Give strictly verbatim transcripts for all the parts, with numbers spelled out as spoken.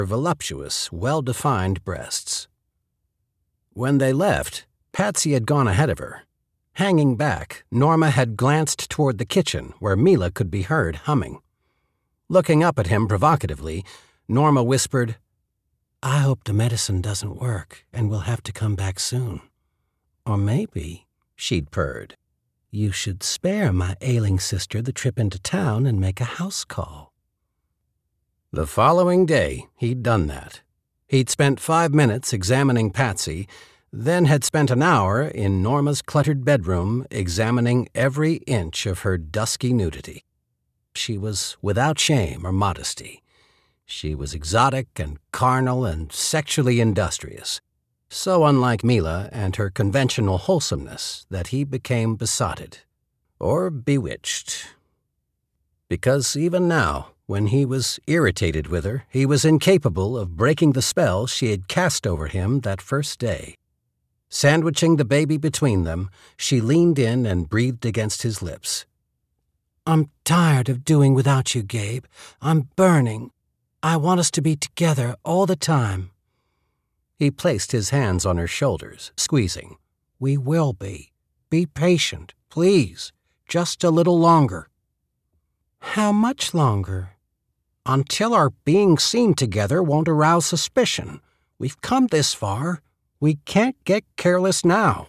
voluptuous, well-defined breasts. When they left, Patsy had gone ahead of her. Hanging back, Norma had glanced toward the kitchen where Mila could be heard humming. Looking up at him provocatively, Norma whispered, "I hope the medicine doesn't work and we'll have to come back soon. Or maybe," she'd purred, "you should spare my ailing sister the trip into town and make a house call." The following day, he'd done that. He'd spent five minutes examining Patsy, then had spent an hour in Norma's cluttered bedroom examining every inch of her dusky nudity. She was without shame or modesty. She was exotic and carnal and sexually industrious, so unlike Mila and her conventional wholesomeness that he became besotted, or bewitched. Because even now, when he was irritated with her, he was incapable of breaking the spell she had cast over him that first day. Sandwiching the baby between them, she leaned in and breathed against his lips. "I'm tired of doing without you, Gabe. I'm burning. I want us to be together all the time." He placed his hands on her shoulders, squeezing. "We will be. Be patient, please. Just a little longer." "How much longer?" "Until our being seen together won't arouse suspicion. We've come this far. We can't get careless now."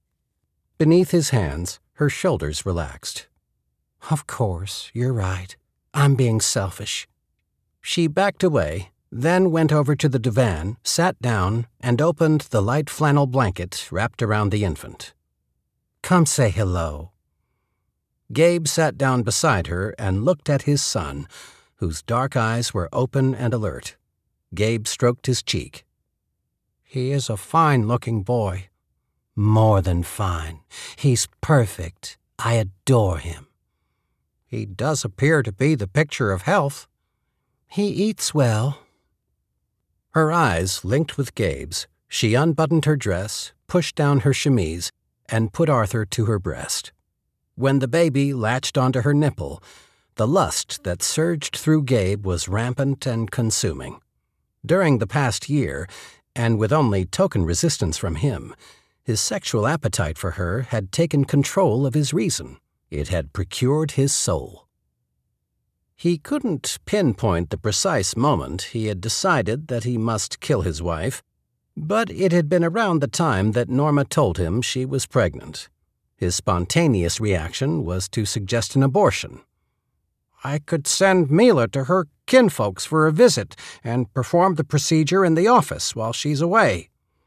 Beneath his hands, her shoulders relaxed. "Of course, you're right. I'm being selfish." She backed away, then went over to the divan, sat down, and opened the light flannel blanket wrapped around the infant. "Come say hello." Gabe sat down beside her and looked at his son, whose dark eyes were open and alert. Gabe stroked his cheek. "He is a fine-looking boy." "More than fine. He's perfect. I adore him." "He does appear to be the picture of health." "He eats well." Her eyes linked with Gabe's. She unbuttoned her dress, pushed down her chemise, and put Arthur to her breast. When the baby latched onto her nipple, the lust that surged through Gabe was rampant and consuming. During the past year, and with only token resistance from him, his sexual appetite for her had taken control of his reason. It had procured his soul. He couldn't pinpoint the precise moment he had decided that he must kill his wife, but it had been around the time that Norma told him she was pregnant. His spontaneous reaction was to suggest an abortion. "I could send Mila to her kinfolks for a visit and perform the procedure in the office while she's away."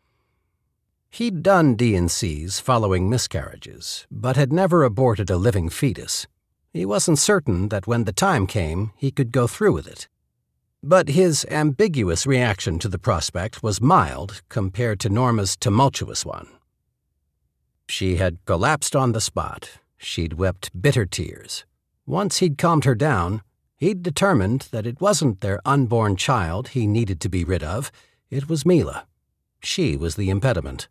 He'd done D and C's following miscarriages, but had never aborted a living fetus. He wasn't certain that when the time came, he could go through with it. But his ambiguous reaction to the prospect was mild compared to Norma's tumultuous one. She had collapsed on the spot. She'd wept bitter tears. Once he'd calmed her down, he'd determined that it wasn't their unborn child he needed to be rid of. It was Mila. She was the impediment.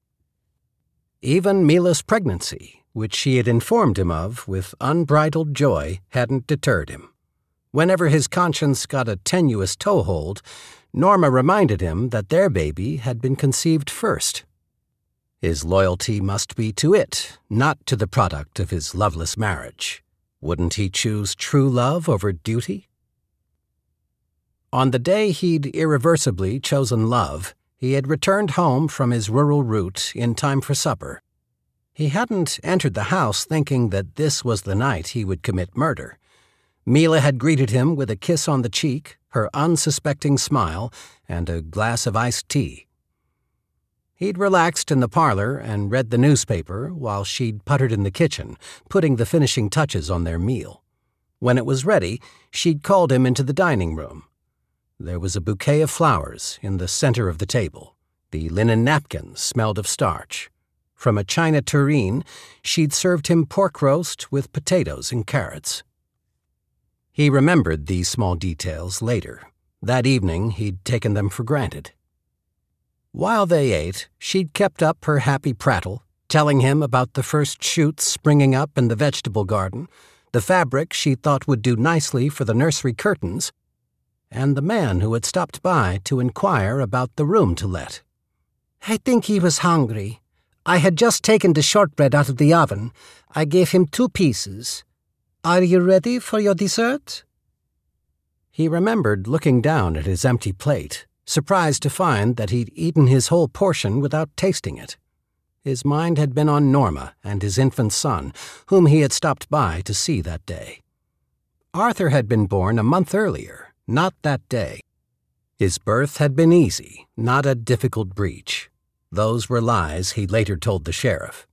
Even Mila's pregnancy, which she had informed him of with unbridled joy, hadn't deterred him. Whenever his conscience got a tenuous toehold, Norma reminded him that their baby had been conceived first. His loyalty must be to it, not to the product of his loveless marriage. Wouldn't he choose true love over duty? On the day he'd irreversibly chosen love, he had returned home from his rural route in time for supper. He hadn't entered the house thinking that this was the night he would commit murder. Mila had greeted him with a kiss on the cheek, her unsuspecting smile, and a glass of iced tea. He'd relaxed in the parlor and read the newspaper while she'd puttered in the kitchen, putting the finishing touches on their meal. When it was ready, she'd called him into the dining room. There was a bouquet of flowers in the center of the table. The linen napkins smelled of starch. From a china tureen, she'd served him pork roast with potatoes and carrots. He remembered these small details later. That evening, he'd taken them for granted. While they ate, she'd kept up her happy prattle, telling him about the first shoots springing up in the vegetable garden, the fabric she thought would do nicely for the nursery curtains, and the man who had stopped by to inquire about the room to let. "I think he was hungry. I had just taken the shortbread out of the oven. I gave him two pieces. Are you ready for your dessert?" He remembered looking down at his empty plate, surprised to find that he'd eaten his whole portion without tasting it. His mind had been on Norma and his infant son, whom he had stopped by to see that day. Arthur had been born a month earlier, not that day. His birth had been easy, not a difficult breach. Those were lies he later told the sheriff.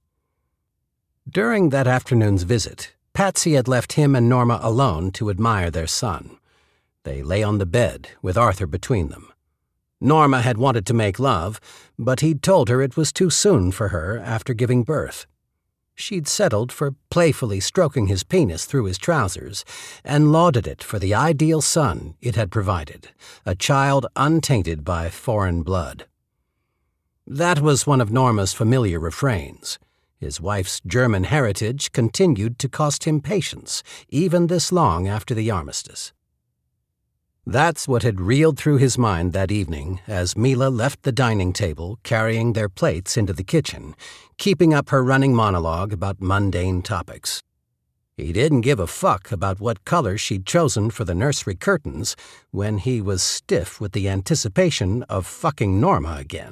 During that afternoon's visit, Patsy had left him and Norma alone to admire their son. They lay on the bed, with Arthur between them. Norma had wanted to make love, but he'd told her it was too soon for her after giving birth. She'd settled for playfully stroking his penis through his trousers and lauded it for the ideal son it had provided, a child untainted by foreign blood. That was one of Norma's familiar refrains. His wife's German heritage continued to cost him patience, even this long after the armistice. That's what had reeled through his mind that evening as Mila left the dining table carrying their plates into the kitchen, keeping up her running monologue about mundane topics. He didn't give a fuck about what color she'd chosen for the nursery curtains when he was stiff with the anticipation of fucking Norma again.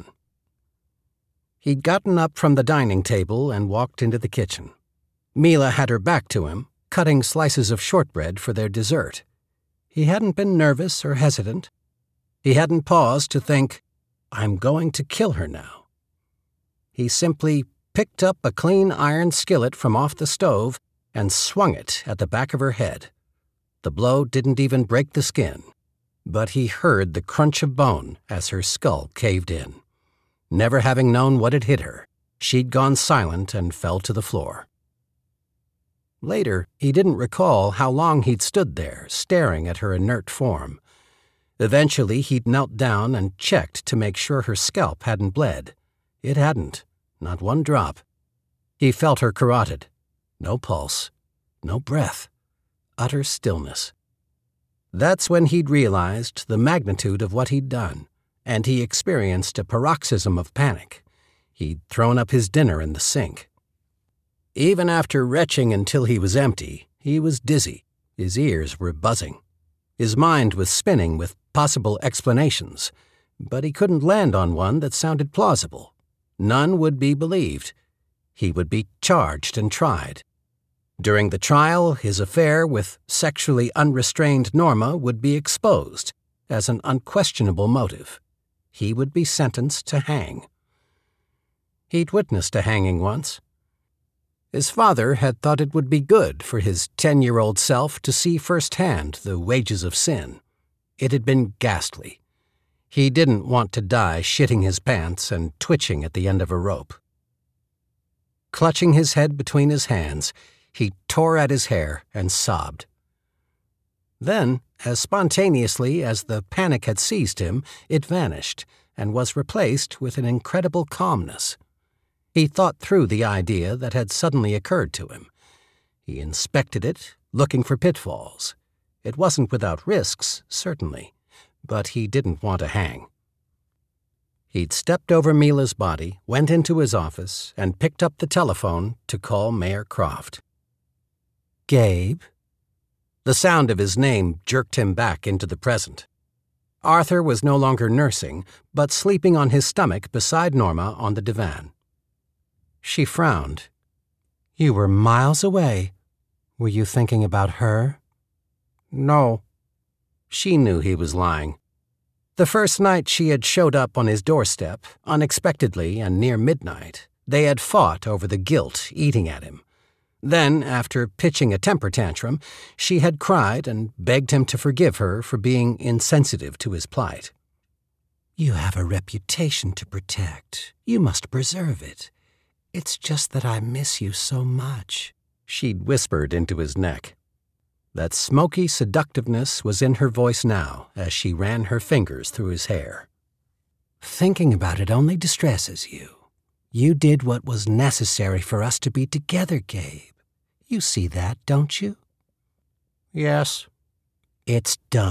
He'd gotten up from the dining table and walked into the kitchen. Mila had her back to him, cutting slices of shortbread for their dessert. He hadn't been nervous or hesitant. He hadn't paused to think, "I'm going to kill her now." He simply picked up a clean iron skillet from off the stove and swung it at the back of her head. The blow didn't even break the skin, but he heard the crunch of bone as her skull caved in. Never having known what had hit her, she'd gone silent and fell to the floor. Later, he didn't recall how long he'd stood there, staring at her inert form. Eventually, he'd knelt down and checked to make sure her scalp hadn't bled. It hadn't, not one drop. He felt her carotid. No pulse, no breath, utter stillness. That's when he'd realized the magnitude of what he'd done, and he experienced a paroxysm of panic. He'd thrown up his dinner in the sink. Even after retching until he was empty, he was dizzy. His ears were buzzing. His mind was spinning with possible explanations, but he couldn't land on one that sounded plausible. None would be believed. He would be charged and tried. During the trial, his affair with sexually unrestrained Norma would be exposed as an unquestionable motive. He would be sentenced to hang. He'd witnessed a hanging once. His father had thought it would be good for his ten-year-old self to see firsthand the wages of sin. It had been ghastly. He didn't want to die shitting his pants and twitching at the end of a rope. Clutching his head between his hands, he tore at his hair and sobbed. Then, as spontaneously as the panic had seized him, it vanished and was replaced with an incredible calmness. He thought through the idea that had suddenly occurred to him. He inspected it, looking for pitfalls. It wasn't without risks, certainly, but he didn't want to hang. He'd stepped over Mila's body, went into his office, and picked up the telephone to call Mayor Croft. "Gabe?" The sound of his name jerked him back into the present. Arthur was no longer nursing, but sleeping on his stomach beside Norma on the divan. She frowned. "You were miles away. Were you thinking about her?" "No." She knew he was lying. The first night she had showed up on his doorstep, unexpectedly and near midnight, they had fought over the guilt eating at him. Then, after pitching a temper tantrum, she had cried and begged him to forgive her for being insensitive to his plight. "You have a reputation to protect. You must preserve it. It's just that I miss you so much," she'd whispered into his neck. That smoky seductiveness was in her voice now as she ran her fingers through his hair. "Thinking about it only distresses you. You did what was necessary for us to be together, Gabe. You see that, don't you?" "Yes." "It's done.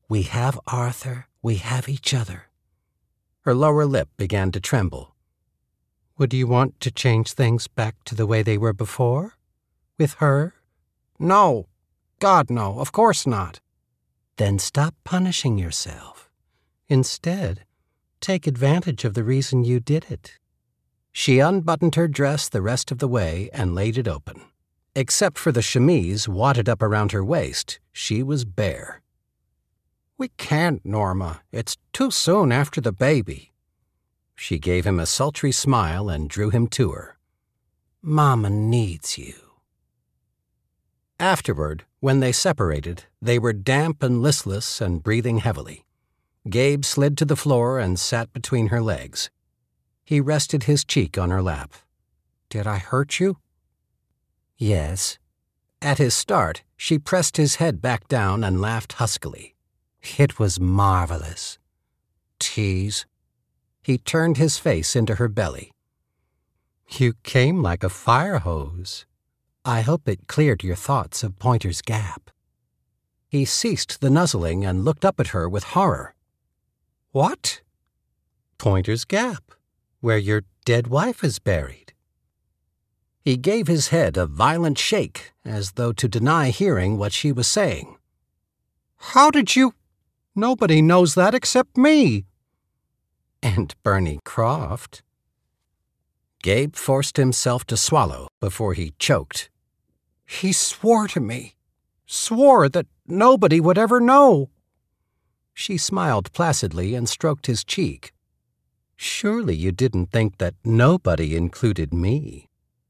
We have Arthur, we have each other. Her lower lip began to tremble. Would you want to change things back to the way they were before? With her? No. God, no. Of course not. Then stop punishing yourself. Instead, take advantage of the reason you did it. She unbuttoned her dress the rest of the way and laid it open. Except for the chemise wadded up around her waist, she was bare. We can't, Norma. It's too soon after the baby. She gave him a sultry smile and drew him to her. Mama needs you. Afterward, when they separated, they were damp and listless and breathing heavily. Gabe slid to the floor and sat between her legs. He rested his cheek on her lap. Did I hurt you? Yes. At his start, she pressed his head back down and laughed huskily. It was marvelous. Tease. He turned his face into her belly. You came like a fire hose. I hope it cleared your thoughts of Pointer's Gap. He ceased the nuzzling and looked up at her with horror. What? Pointer's Gap, where your dead wife is buried. He gave his head a violent shake, as though to deny hearing what she was saying. How did you? Nobody knows that except me. And Bernie Croft. Gabe forced himself to swallow before he choked. He swore to me. Swore that nobody would ever know. She smiled placidly and stroked his cheek. Surely you didn't think that nobody included me.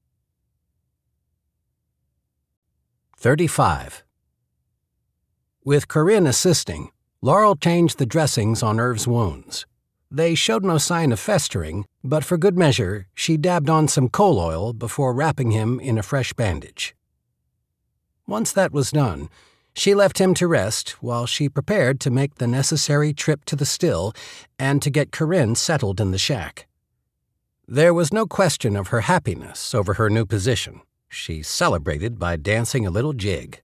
thirty-five. With Corinne assisting, Laurel changed the dressings on Irv's wounds. They showed no sign of festering, but for good measure, she dabbed on some coal oil before wrapping him in a fresh bandage. Once that was done, she left him to rest while she prepared to make the necessary trip to the still and to get Corinne settled in the shack. There was no question of her happiness over her new position. She celebrated by dancing a little jig.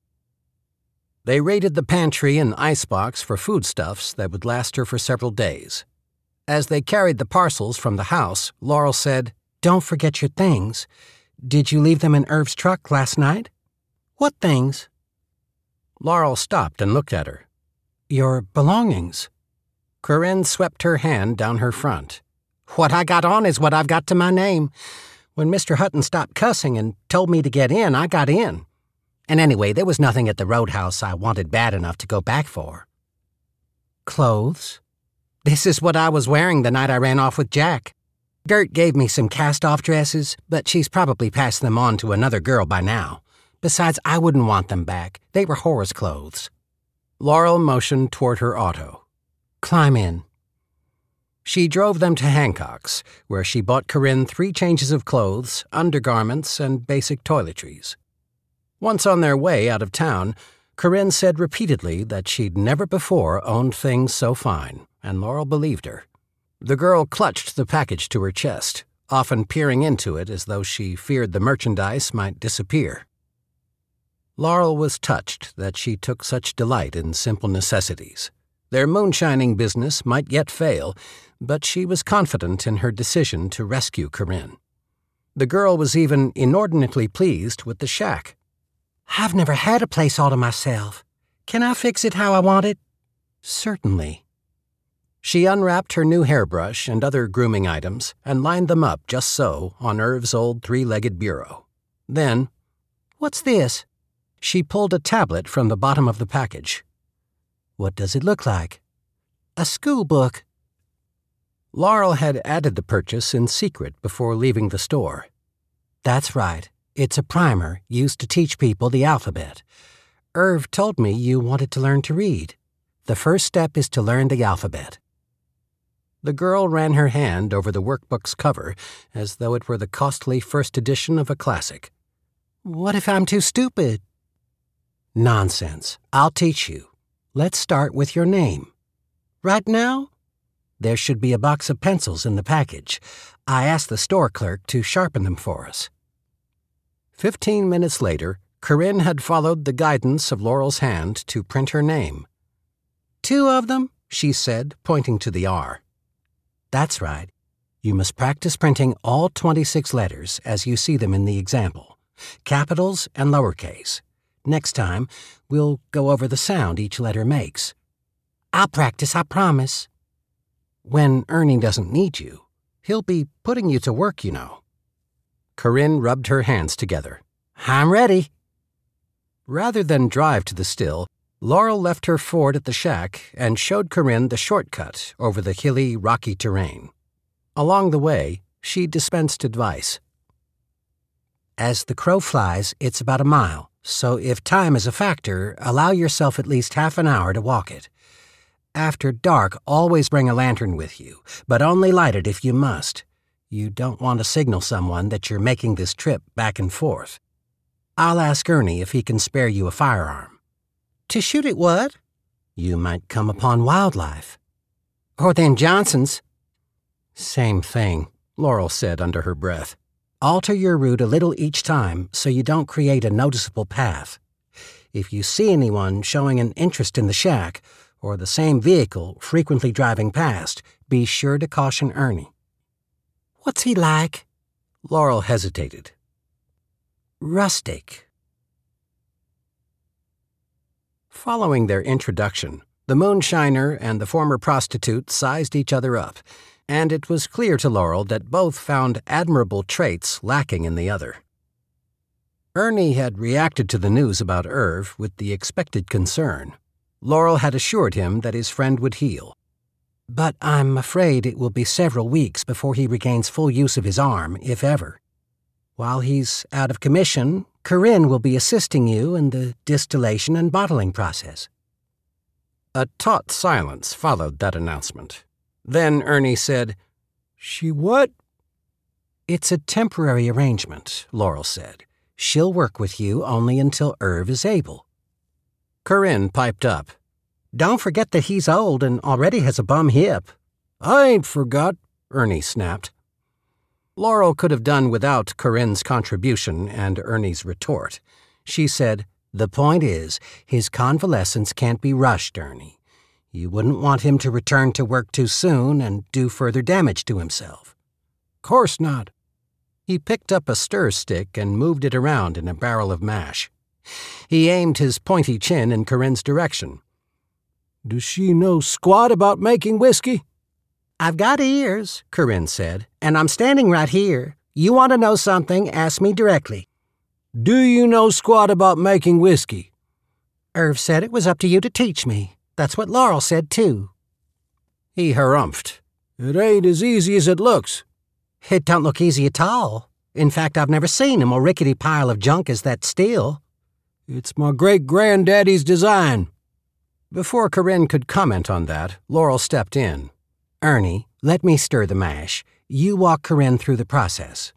They raided the pantry and icebox for foodstuffs that would last her for several days. As they carried the parcels from the house, Laurel said, Don't forget your things. Did you leave them in Irv's truck last night? What things? Laurel stopped and looked at her. Your belongings. Corinne swept her hand down her front. What I got on is what I've got to my name. When Mister Hutton stopped cussing and told me to get in, I got in. And anyway, there was nothing at the roadhouse I wanted bad enough to go back for. Clothes? This is what I was wearing the night I ran off with Jack. Gert gave me some cast-off dresses, but she's probably passed them on to another girl by now. Besides, I wouldn't want them back. They were Horace clothes. Laurel motioned toward her auto. Climb in. She drove them to Hancock's, where she bought Corinne three changes of clothes, undergarments, and basic toiletries. Once on their way out of town, Corinne said repeatedly that she'd never before owned things so fine, and Laurel believed her. The girl clutched the package to her chest, often peering into it as though she feared the merchandise might disappear. Laurel was touched that she took such delight in simple necessities. Their moonshining business might yet fail, but she was confident in her decision to rescue Corinne. The girl was even inordinately pleased with the shack. I've never had a place all to myself. Can I fix it how I want it? Certainly. She unwrapped her new hairbrush and other grooming items and lined them up just so on Irv's old three-legged bureau. Then, What's this? She pulled a tablet from the bottom of the package. What does it look like? A school book. Laurel had added the purchase in secret before leaving the store. That's right. It's a primer used to teach people the alphabet. Irv told me you wanted to learn to read. The first step is to learn the alphabet. The girl ran her hand over the workbook's cover as though it were the costly first edition of a classic. What if I'm too stupid? Nonsense. I'll teach you. Let's start with your name. Right now? There should be a box of pencils in the package. I asked the store clerk to sharpen them for us. Fifteen minutes later, Corinne had followed the guidance of Laurel's hand to print her name. Two of them, she said, pointing to the R. That's right. You must practice printing all twenty-six letters as you see them in the example, capitals and lowercase. Next time, we'll go over the sound each letter makes. I'll practice, I promise. When Ernie doesn't need you, he'll be putting you to work, you know. Corinne rubbed her hands together. I'm ready. Rather than drive to the still, Laurel left her Ford at the shack and showed Corinne the shortcut over the hilly, rocky terrain. Along the way, she dispensed advice. As the crow flies, it's about a mile, so if time is a factor, allow yourself at least half an hour to walk it. After dark, always bring a lantern with you, but only light it if you must. You don't want to signal someone that you're making this trip back and forth. I'll ask Ernie if he can spare you a firearm. To shoot at what? You might come upon wildlife. Or then Johnson's. Same thing, Laurel said under her breath. Alter your route a little each time so you don't create a noticeable path. If you see anyone showing an interest in the shack, or the same vehicle frequently driving past, be sure to caution Ernie. What's he like? Laurel hesitated. Rustic. Following their introduction, the moonshiner and the former prostitute sized each other up, and it was clear to Laurel that both found admirable traits lacking in the other. Ernie had reacted to the news about Irv with the expected concern. Laurel had assured him that his friend would heal. But I'm afraid it will be several weeks before he regains full use of his arm, if ever. While he's out of commission, Corinne will be assisting you in the distillation and bottling process. A taut silence followed that announcement. Then Ernie said, She what? It's a temporary arrangement, Laurel said. She'll work with you only until Irv is able. Corinne piped up. Don't forget that he's old and already has a bum hip. I ain't forgot, Ernie snapped. Laurel could have done without Corinne's contribution and Ernie's retort. She said, The point is, his convalescence can't be rushed, Ernie. You wouldn't want him to return to work too soon and do further damage to himself. Course not. He picked up a stir stick and moved it around in a barrel of mash. He aimed his pointy chin in Corinne's direction. Does she know squat about making whiskey? I've got ears, Corinne said, and I'm standing right here. You want to know something, ask me directly. Do you know squat about making whiskey? Irv said it was up to you to teach me. That's what Laurel said, too. He harumphed. It ain't as easy as it looks. It don't look easy at all. In fact, I've never seen a more rickety pile of junk as that still. It's my great-granddaddy's design. Before Corinne could comment on that, Laurel stepped in. Ernie, let me stir the mash. You walk Corinne through the process.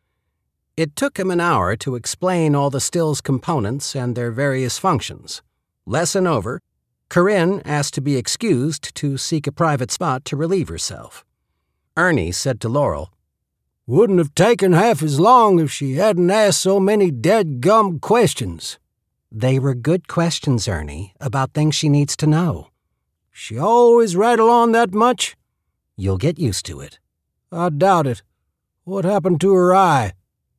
It took him an hour to explain all the still's components and their various functions. Lesson over, Corinne asked to be excused to seek a private spot to relieve herself. Ernie said to Laurel, Wouldn't have taken half as long if she hadn't asked so many dead-gum questions. They were good questions, Ernie, about things she needs to know. She always rattle on that much? You'll get used to it. I doubt it. What happened to her eye?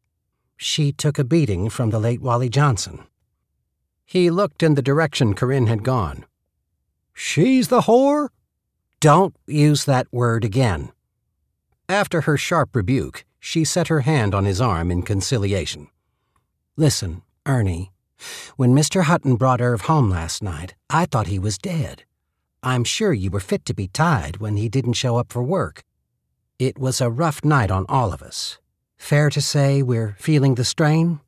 She took a beating from the late Wally Johnson. He looked in the direction Corinne had gone. She's the whore? Don't use that word again. After her sharp rebuke, she set her hand on his arm in conciliation. Listen, Ernie, when Mister Hutton brought Irv home last night, I thought he was dead. I'm sure you were fit to be tied when he didn't show up for work. It was a rough night on all of us. Fair to say we're feeling the strain?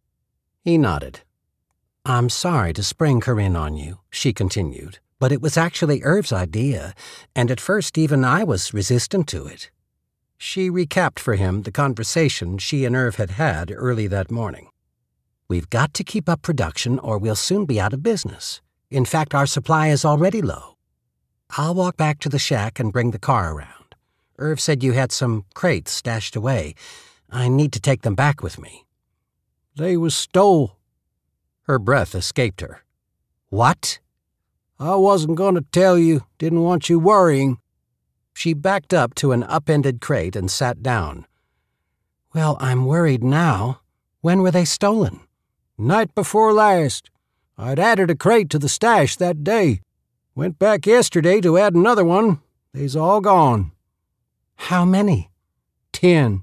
He nodded. I'm sorry to spring Corinne on you, she continued, but it was actually Irv's idea, and at first even I was resistant to it. She recapped for him the conversation she and Irv had had early that morning. We've got to keep up production or we'll soon be out of business. In fact, our supply is already low. I'll walk back to the shack and bring the car around. Irv said you had some crates stashed away. I need to take them back with me. They was stole. Her breath escaped her. What? I wasn't going to tell you. Didn't want you worrying." She backed up to an upended crate and sat down. "Well, I'm worried now. When were they stolen?" "Night before last. I'd added a crate to the stash that day. Went back yesterday to add another one. They's all gone." "How many?" Ten.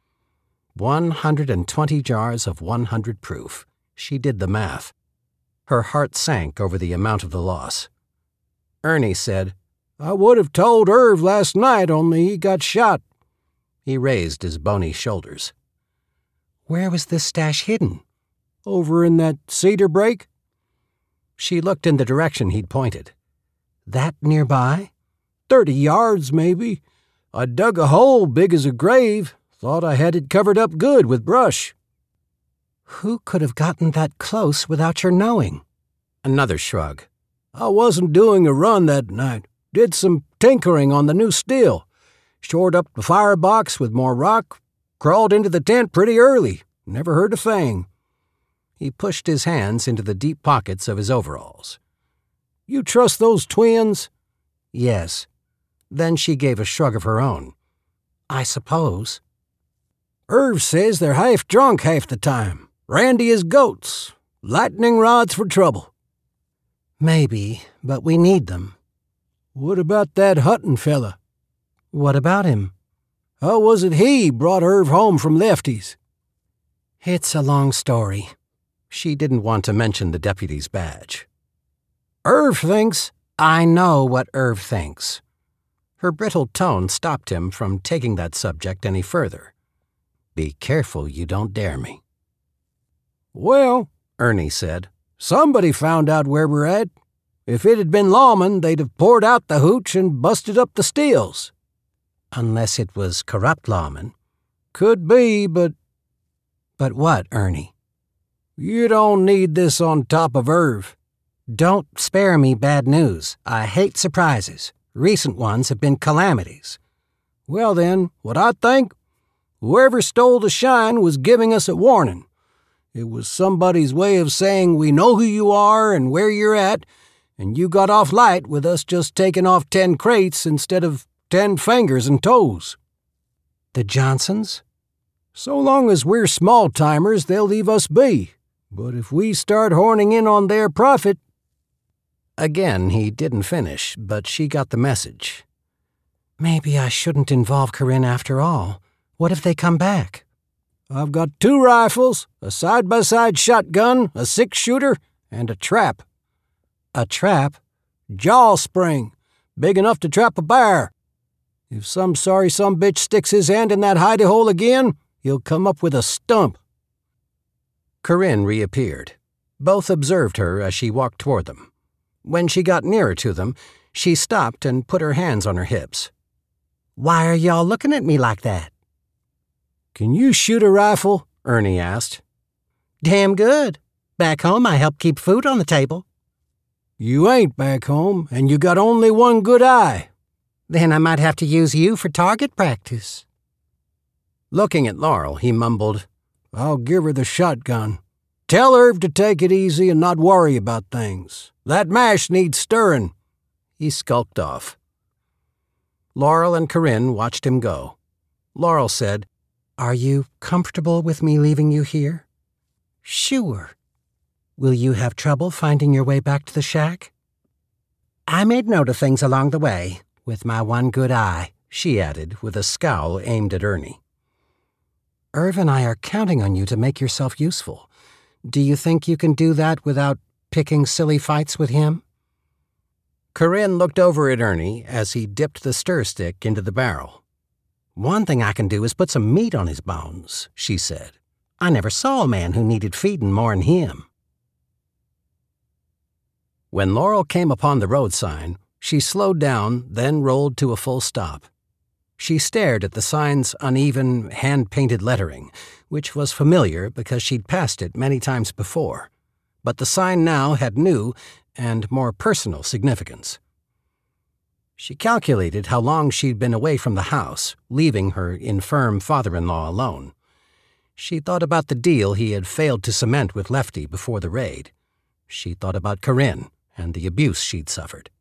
One hundred and twenty jars of one hundred proof. She did the math. Her heart sank over the amount of the loss. Ernie said, "I would have told Irv last night, only he got shot." He raised his bony shoulders. "Where was this stash hidden?" "Over in that cedar break." She looked in the direction he'd pointed. "That nearby?" Thirty yards, maybe. I dug a hole big as a grave. Thought I had it covered up good with brush." "Who could have gotten that close without your knowing?" Another shrug. "I wasn't doing a run that night. Did some tinkering on the new steel. Shored up the firebox with more rock. Crawled into the tent pretty early. Never heard a thing." He pushed his hands into the deep pockets of his overalls. "You trust those twins?" "Yes." Then she gave a shrug of her own. "I suppose." "Irv says they're half drunk half the time. Randy is goats. Lightning rods for trouble." "Maybe, but we need them." "What about that Hutton fella?" "What about him?" "How was it he brought Irv home from Lefty's?" "It's a long story." She didn't want to mention the deputy's badge. "Irv thinks—" "I know what Irv thinks." Her brittle tone stopped him from taking that subject any further. "Be careful you don't dare me." "Well," Ernie said, "somebody found out where we're at. If it had been lawmen, they'd have poured out the hooch and busted up the steels." "Unless it was corrupt lawmen." "Could be, but—" "But what, Ernie?" "You don't need this on top of Irv." "Don't spare me bad news. I hate surprises. Recent ones have been calamities." "Well then, what I think? Whoever stole the shine was giving us a warning. It was somebody's way of saying we know who you are and where you're at, and you got off light with us just taking off ten crates instead of ten fingers and toes." "The Johnsons?" "So long as we're small-timers, they'll leave us be. But if we start horning in on their profit—" Again, he didn't finish, but she got the message. "Maybe I shouldn't involve Corinne after all. What if they come back?" "I've got two rifles, a side-by-side shotgun, a six-shooter, and a trap." "A trap?" "Jaw spring, big enough to trap a bear. If some sorry some bitch sticks his hand in that hidey hole again, he'll come up with a stump." Corinne reappeared. Both observed her as she walked toward them. When she got nearer to them, she stopped and put her hands on her hips. "Why are y'all looking at me like that?" "Can you shoot a rifle?" Ernie asked. "Damn good. Back home I help keep food on the table." "You ain't back home, and you got only one good eye." "Then I might have to use you for target practice." Looking at Laurel, he mumbled, "I'll give her the shotgun. Tell Irv to take it easy and not worry about things. That mash needs stirring." He skulked off. Laurel and Corinne watched him go. Laurel said, "Are you comfortable with me leaving you here?" "Sure." "Will you have trouble finding your way back to the shack?" "I made note of things along the way, with my one good eye," she added, with a scowl aimed at Ernie. "Irv and I are counting on you to make yourself useful. Do you think you can do that without picking silly fights with him?" Corinne looked over at Ernie as he dipped the stir stick into the barrel. "One thing I can do is put some meat on his bones," she said. "I never saw a man who needed feeding more'n him." When Laurel came upon the road sign, she slowed down, then rolled to a full stop. She stared at the sign's uneven, hand-painted lettering, which was familiar because she'd passed it many times before. But the sign now had new and more personal significance. She calculated how long she'd been away from the house, leaving her infirm father-in-law alone. She thought about the deal he had failed to cement with Lefty before the raid. She thought about Corinne and the abuse she'd suffered.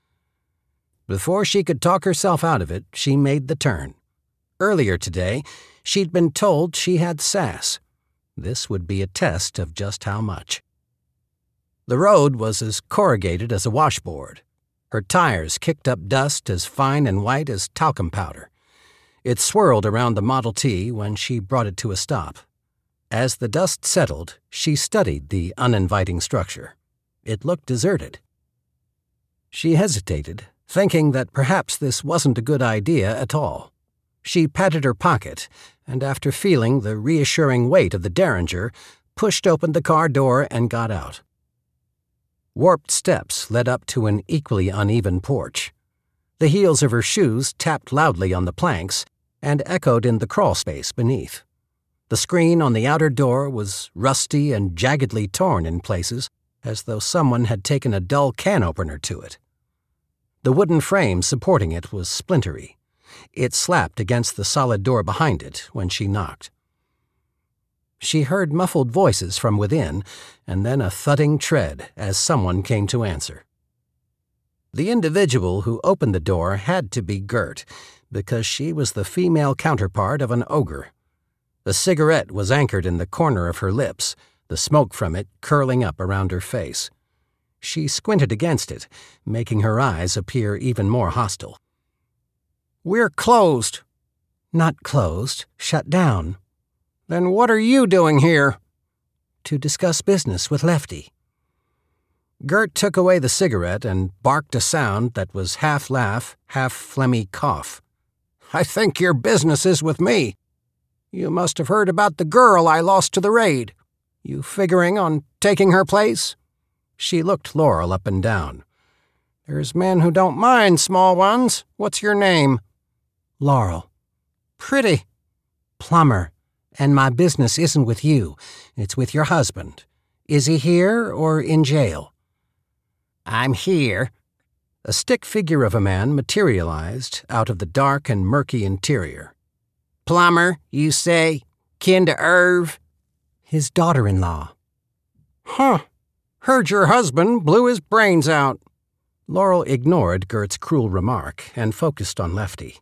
Before she could talk herself out of it, she made the turn. Earlier today, she'd been told she had sass. This would be a test of just how much. The road was as corrugated as a washboard. Her tires kicked up dust as fine and white as talcum powder. It swirled around the Model T when she brought it to a stop. As the dust settled, she studied the uninviting structure. It looked deserted. She hesitated, thinking that perhaps this wasn't a good idea at all. She patted her pocket, and after feeling the reassuring weight of the Derringer, pushed open the car door and got out. Warped steps led up to an equally uneven porch. The heels of her shoes tapped loudly on the planks and echoed in the crawl space beneath. The screen on the outer door was rusty and jaggedly torn in places, as though someone had taken a dull can opener to it. The wooden frame supporting it was splintery. It slapped against the solid door behind it when she knocked. She heard muffled voices from within, and then a thudding tread as someone came to answer. The individual who opened the door had to be Gert, because she was the female counterpart of an ogre. The cigarette was anchored in the corner of her lips, the smoke from it curling up around her face. She squinted against it, making her eyes appear even more hostile. "We're closed." "Not closed, shut down." "Then what are you doing here?" "To discuss business with Lefty." Gert took away the cigarette and barked a sound that was half laugh, half phlegmy cough. "I think your business is with me. You must have heard about the girl I lost to the raid. You figuring on taking her place?" She looked Laurel up and down. "There's men who don't mind small ones. What's your name?" "Laurel." "Pretty." "Plummer. And my business isn't with you. It's with your husband. Is he here or in jail?" "I'm here." A stick figure of a man materialized out of the dark and murky interior. "Plumber, you say? Kin to Irv?" "His daughter-in-law." "Huh. Heard your husband blew his brains out." Laurel ignored Gert's cruel remark and focused on Lefty.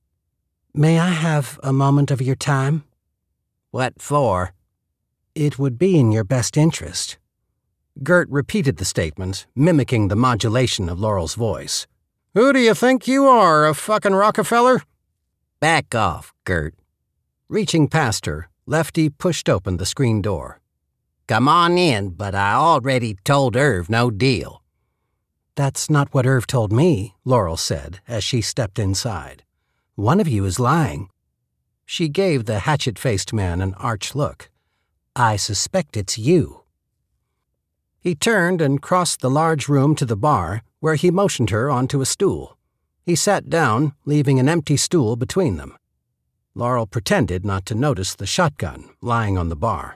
"May I have a moment of your time?" "What for?" "It would be in your best interest." Gert repeated the statement, mimicking the modulation of Laurel's voice. "Who do you think you are, a fucking Rockefeller?" "Back off, Gert." Reaching past her, Lefty pushed open the screen door. "Come on in, but I already told Irv no deal." "That's not what Irv told me," Laurel said as she stepped inside. "One of you is lying." She gave the hatchet-faced man an arch look. "I suspect it's you." He turned and crossed the large room to the bar, where he motioned her onto a stool. He sat down, leaving an empty stool between them. Laurel pretended not to notice the shotgun lying on the bar.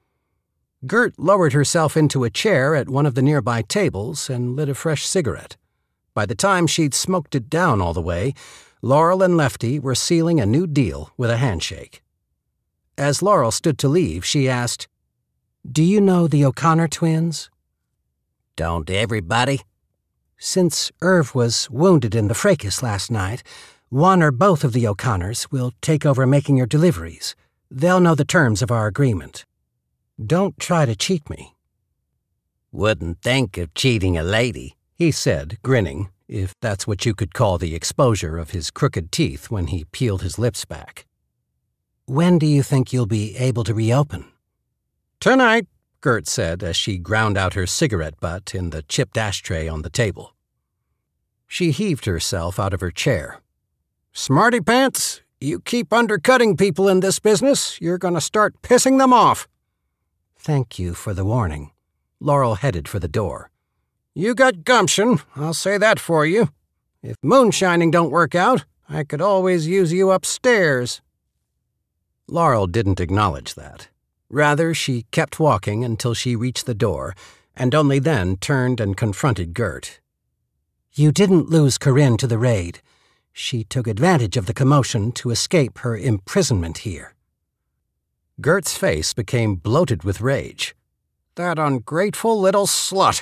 Gert lowered herself into a chair at one of the nearby tables and lit a fresh cigarette. By the time she'd smoked it down all the way, Laurel and Lefty were sealing a new deal with a handshake. As Laurel stood to leave, she asked, "Do you know the O'Connor twins?" "Don't everybody?" "Since Irv was wounded in the fracas last night, one or both of the O'Connors will take over making your deliveries. They'll know the terms of our agreement. Don't try to cheat me." "Wouldn't think of cheating a lady," he said, grinning, if that's what you could call the exposure of his crooked teeth when he peeled his lips back. "When do you think you'll be able to reopen?" "Tonight," Gert said as she ground out her cigarette butt in the chipped ashtray on the table. She heaved herself out of her chair. "Smarty pants, you keep undercutting people in this business, you're going to start pissing them off." "Thank you for the warning." Laurel headed for the door. "You got gumption, I'll say that for you. If moonshining don't work out, I could always use you upstairs." Laurel didn't acknowledge that. Rather, she kept walking until she reached the door, and only then turned and confronted Gert. "You didn't lose Corinne to the raid. She took advantage of the commotion to escape her imprisonment here." Gert's face became bloated with rage. "That ungrateful little slut.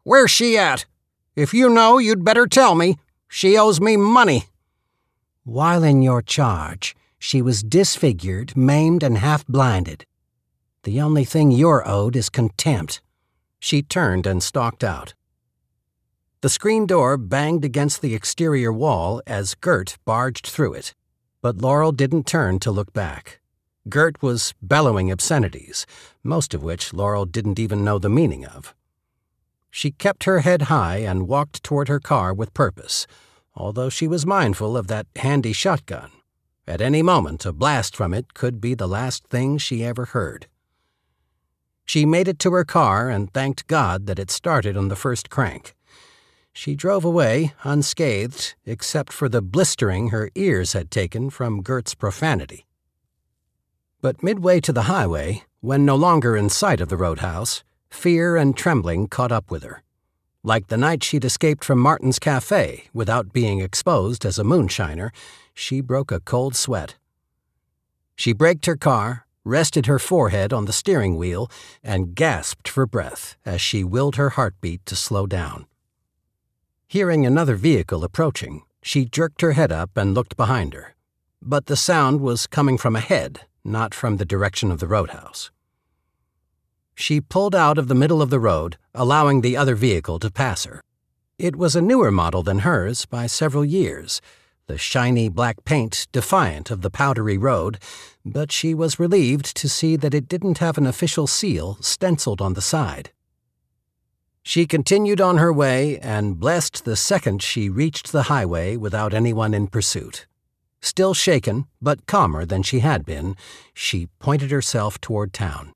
Where's she at? If you know, you'd better tell me. She owes me money." "While in your charge, she was disfigured, maimed, and half-blinded. The only thing you're owed is contempt." She turned and stalked out. The screen door banged against the exterior wall as Gert barged through it, but Laurel didn't turn to look back. Gert was bellowing obscenities, most of which Laurel didn't even know the meaning of. She kept her head high and walked toward her car with purpose, although she was mindful of that handy shotgun. At any moment, a blast from it could be the last thing she ever heard. She made it to her car and thanked God that it started on the first crank. She drove away unscathed, except for the blistering her ears had taken from Gert's profanity. But midway to the highway, when no longer in sight of the roadhouse, fear and trembling caught up with her. Like the night she'd escaped from Martin's Cafe without being exposed as a moonshiner, she broke a cold sweat. She braked her car, rested her forehead on the steering wheel, and gasped for breath as she willed her heartbeat to slow down. Hearing another vehicle approaching, she jerked her head up and looked behind her. But the sound was coming from ahead, not from the direction of the roadhouse. She pulled out of the middle of the road, allowing the other vehicle to pass her. It was a newer model than hers by several years, the shiny black paint defiant of the powdery road, but she was relieved to see that it didn't have an official seal stenciled on the side. She continued on her way and blessed the second she reached the highway without anyone in pursuit. Still shaken, but calmer than she had been, she pointed herself toward town.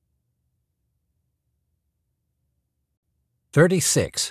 thirty-six.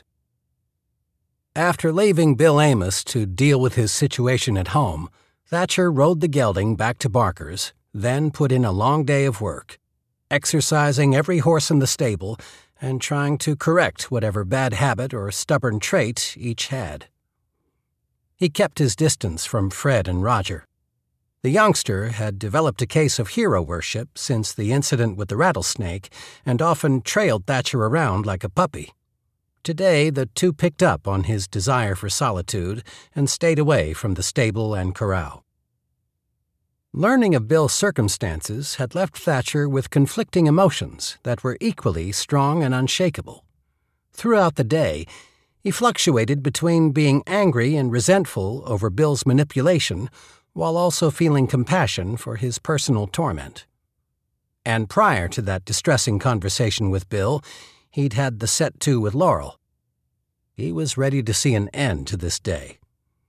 After leaving Bill Amos to deal with his situation at home, Thatcher rode the gelding back to Barker's, then put in a long day of work, exercising every horse in the stable and trying to correct whatever bad habit or stubborn trait each had. He kept his distance from Fred and Roger. The youngster had developed a case of hero worship since the incident with the rattlesnake and often trailed Thatcher around like a puppy. Today, the two picked up on his desire for solitude and stayed away from the stable and corral. Learning of Bill's circumstances had left Thatcher with conflicting emotions that were equally strong and unshakable. Throughout the day, he fluctuated between being angry and resentful over Bill's manipulation while also feeling compassion for his personal torment. And prior to that distressing conversation with Bill, he'd had the set-to with Laurel. He was ready to see an end to this day.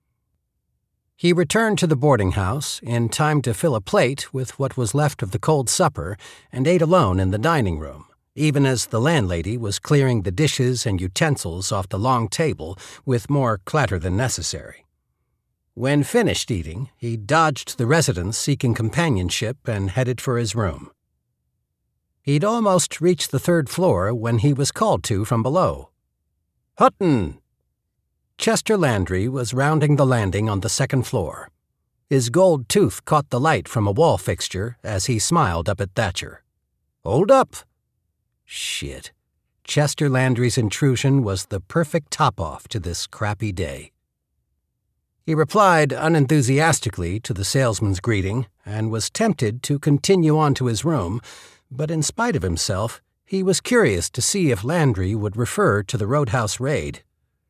He returned to the boarding house in time to fill a plate with what was left of the cold supper and ate alone in the dining room, even as the landlady was clearing the dishes and utensils off the long table with more clatter than necessary. When finished eating, he dodged the residents seeking companionship and headed for his room. He'd almost reached the third floor when he was called to from below. "Hutton!" Chester Landry was rounding the landing on the second floor. His gold tooth caught the light from a wall fixture as he smiled up at Thatcher. "Hold up!" Shit. Chester Landry's intrusion was the perfect top-off to this crappy day. He replied unenthusiastically to the salesman's greeting and was tempted to continue on to his room, but in spite of himself, he was curious to see if Landry would refer to the roadhouse raid.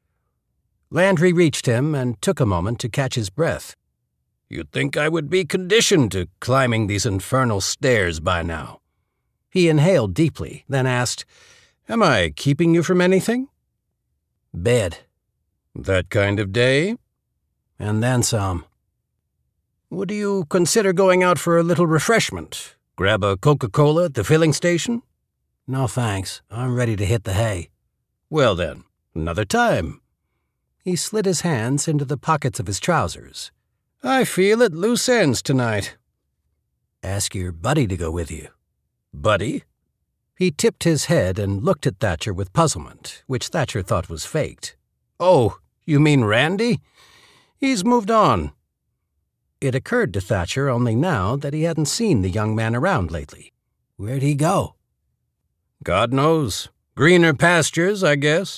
Landry reached him and took a moment to catch his breath. "You'd think I would be conditioned to climbing these infernal stairs by now." He inhaled deeply, then asked, "Am I keeping you from anything?" "Bed." "That kind of day?" "And then some." "Would you consider going out for a little refreshment? Grab a Coca-Cola at the filling station?" "No, thanks. I'm ready to hit the hay." "Well then, another time." He slid his hands into the pockets of his trousers. "I feel at loose ends tonight." "Ask your buddy to go with you." "Buddy?" He tipped his head and looked at Thatcher with puzzlement, which Thatcher thought was faked. "Oh, you mean Randy? He's moved on." It occurred to Thatcher only now that he hadn't seen the young man around lately. "Where'd he go?" "God knows. Greener pastures, I guess."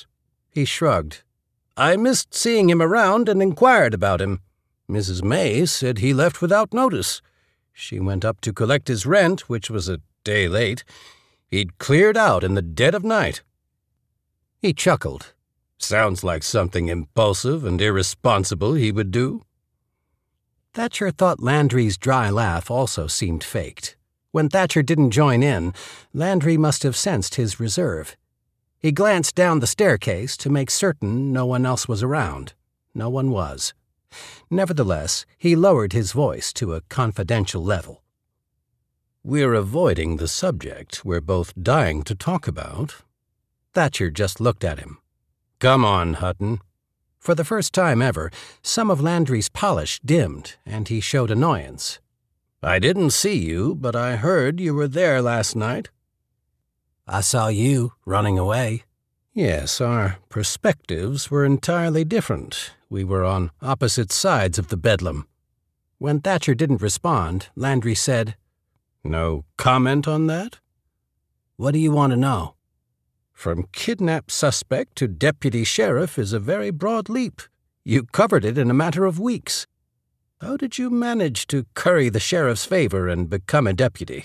He shrugged. I missed seeing him around and inquired about him. Missus May said he left without notice. She went up to collect his rent, which was a day late. He'd cleared out in the dead of night. He chuckled. Sounds like something impulsive and irresponsible he would do. Thatcher thought Landry's dry laugh also seemed faked. When Thatcher didn't join in, Landry must have sensed his reserve. He glanced down the staircase to make certain no one else was around. No one was. Nevertheless, he lowered his voice to a confidential level. We're avoiding the subject we're both dying to talk about. Thatcher just looked at him. Come on, Hutton. For the first time ever, some of Landry's polish dimmed, and he showed annoyance. I didn't see you, but I heard you were there last night. I saw you running away. Yes, our perspectives were entirely different. We were on opposite sides of the bedlam. When Thatcher didn't respond, Landry said, No comment on that? What do you want to know? From kidnapped suspect to deputy sheriff is a very broad leap. You covered it in a matter of weeks. How did you manage to curry the sheriff's favor and become a deputy?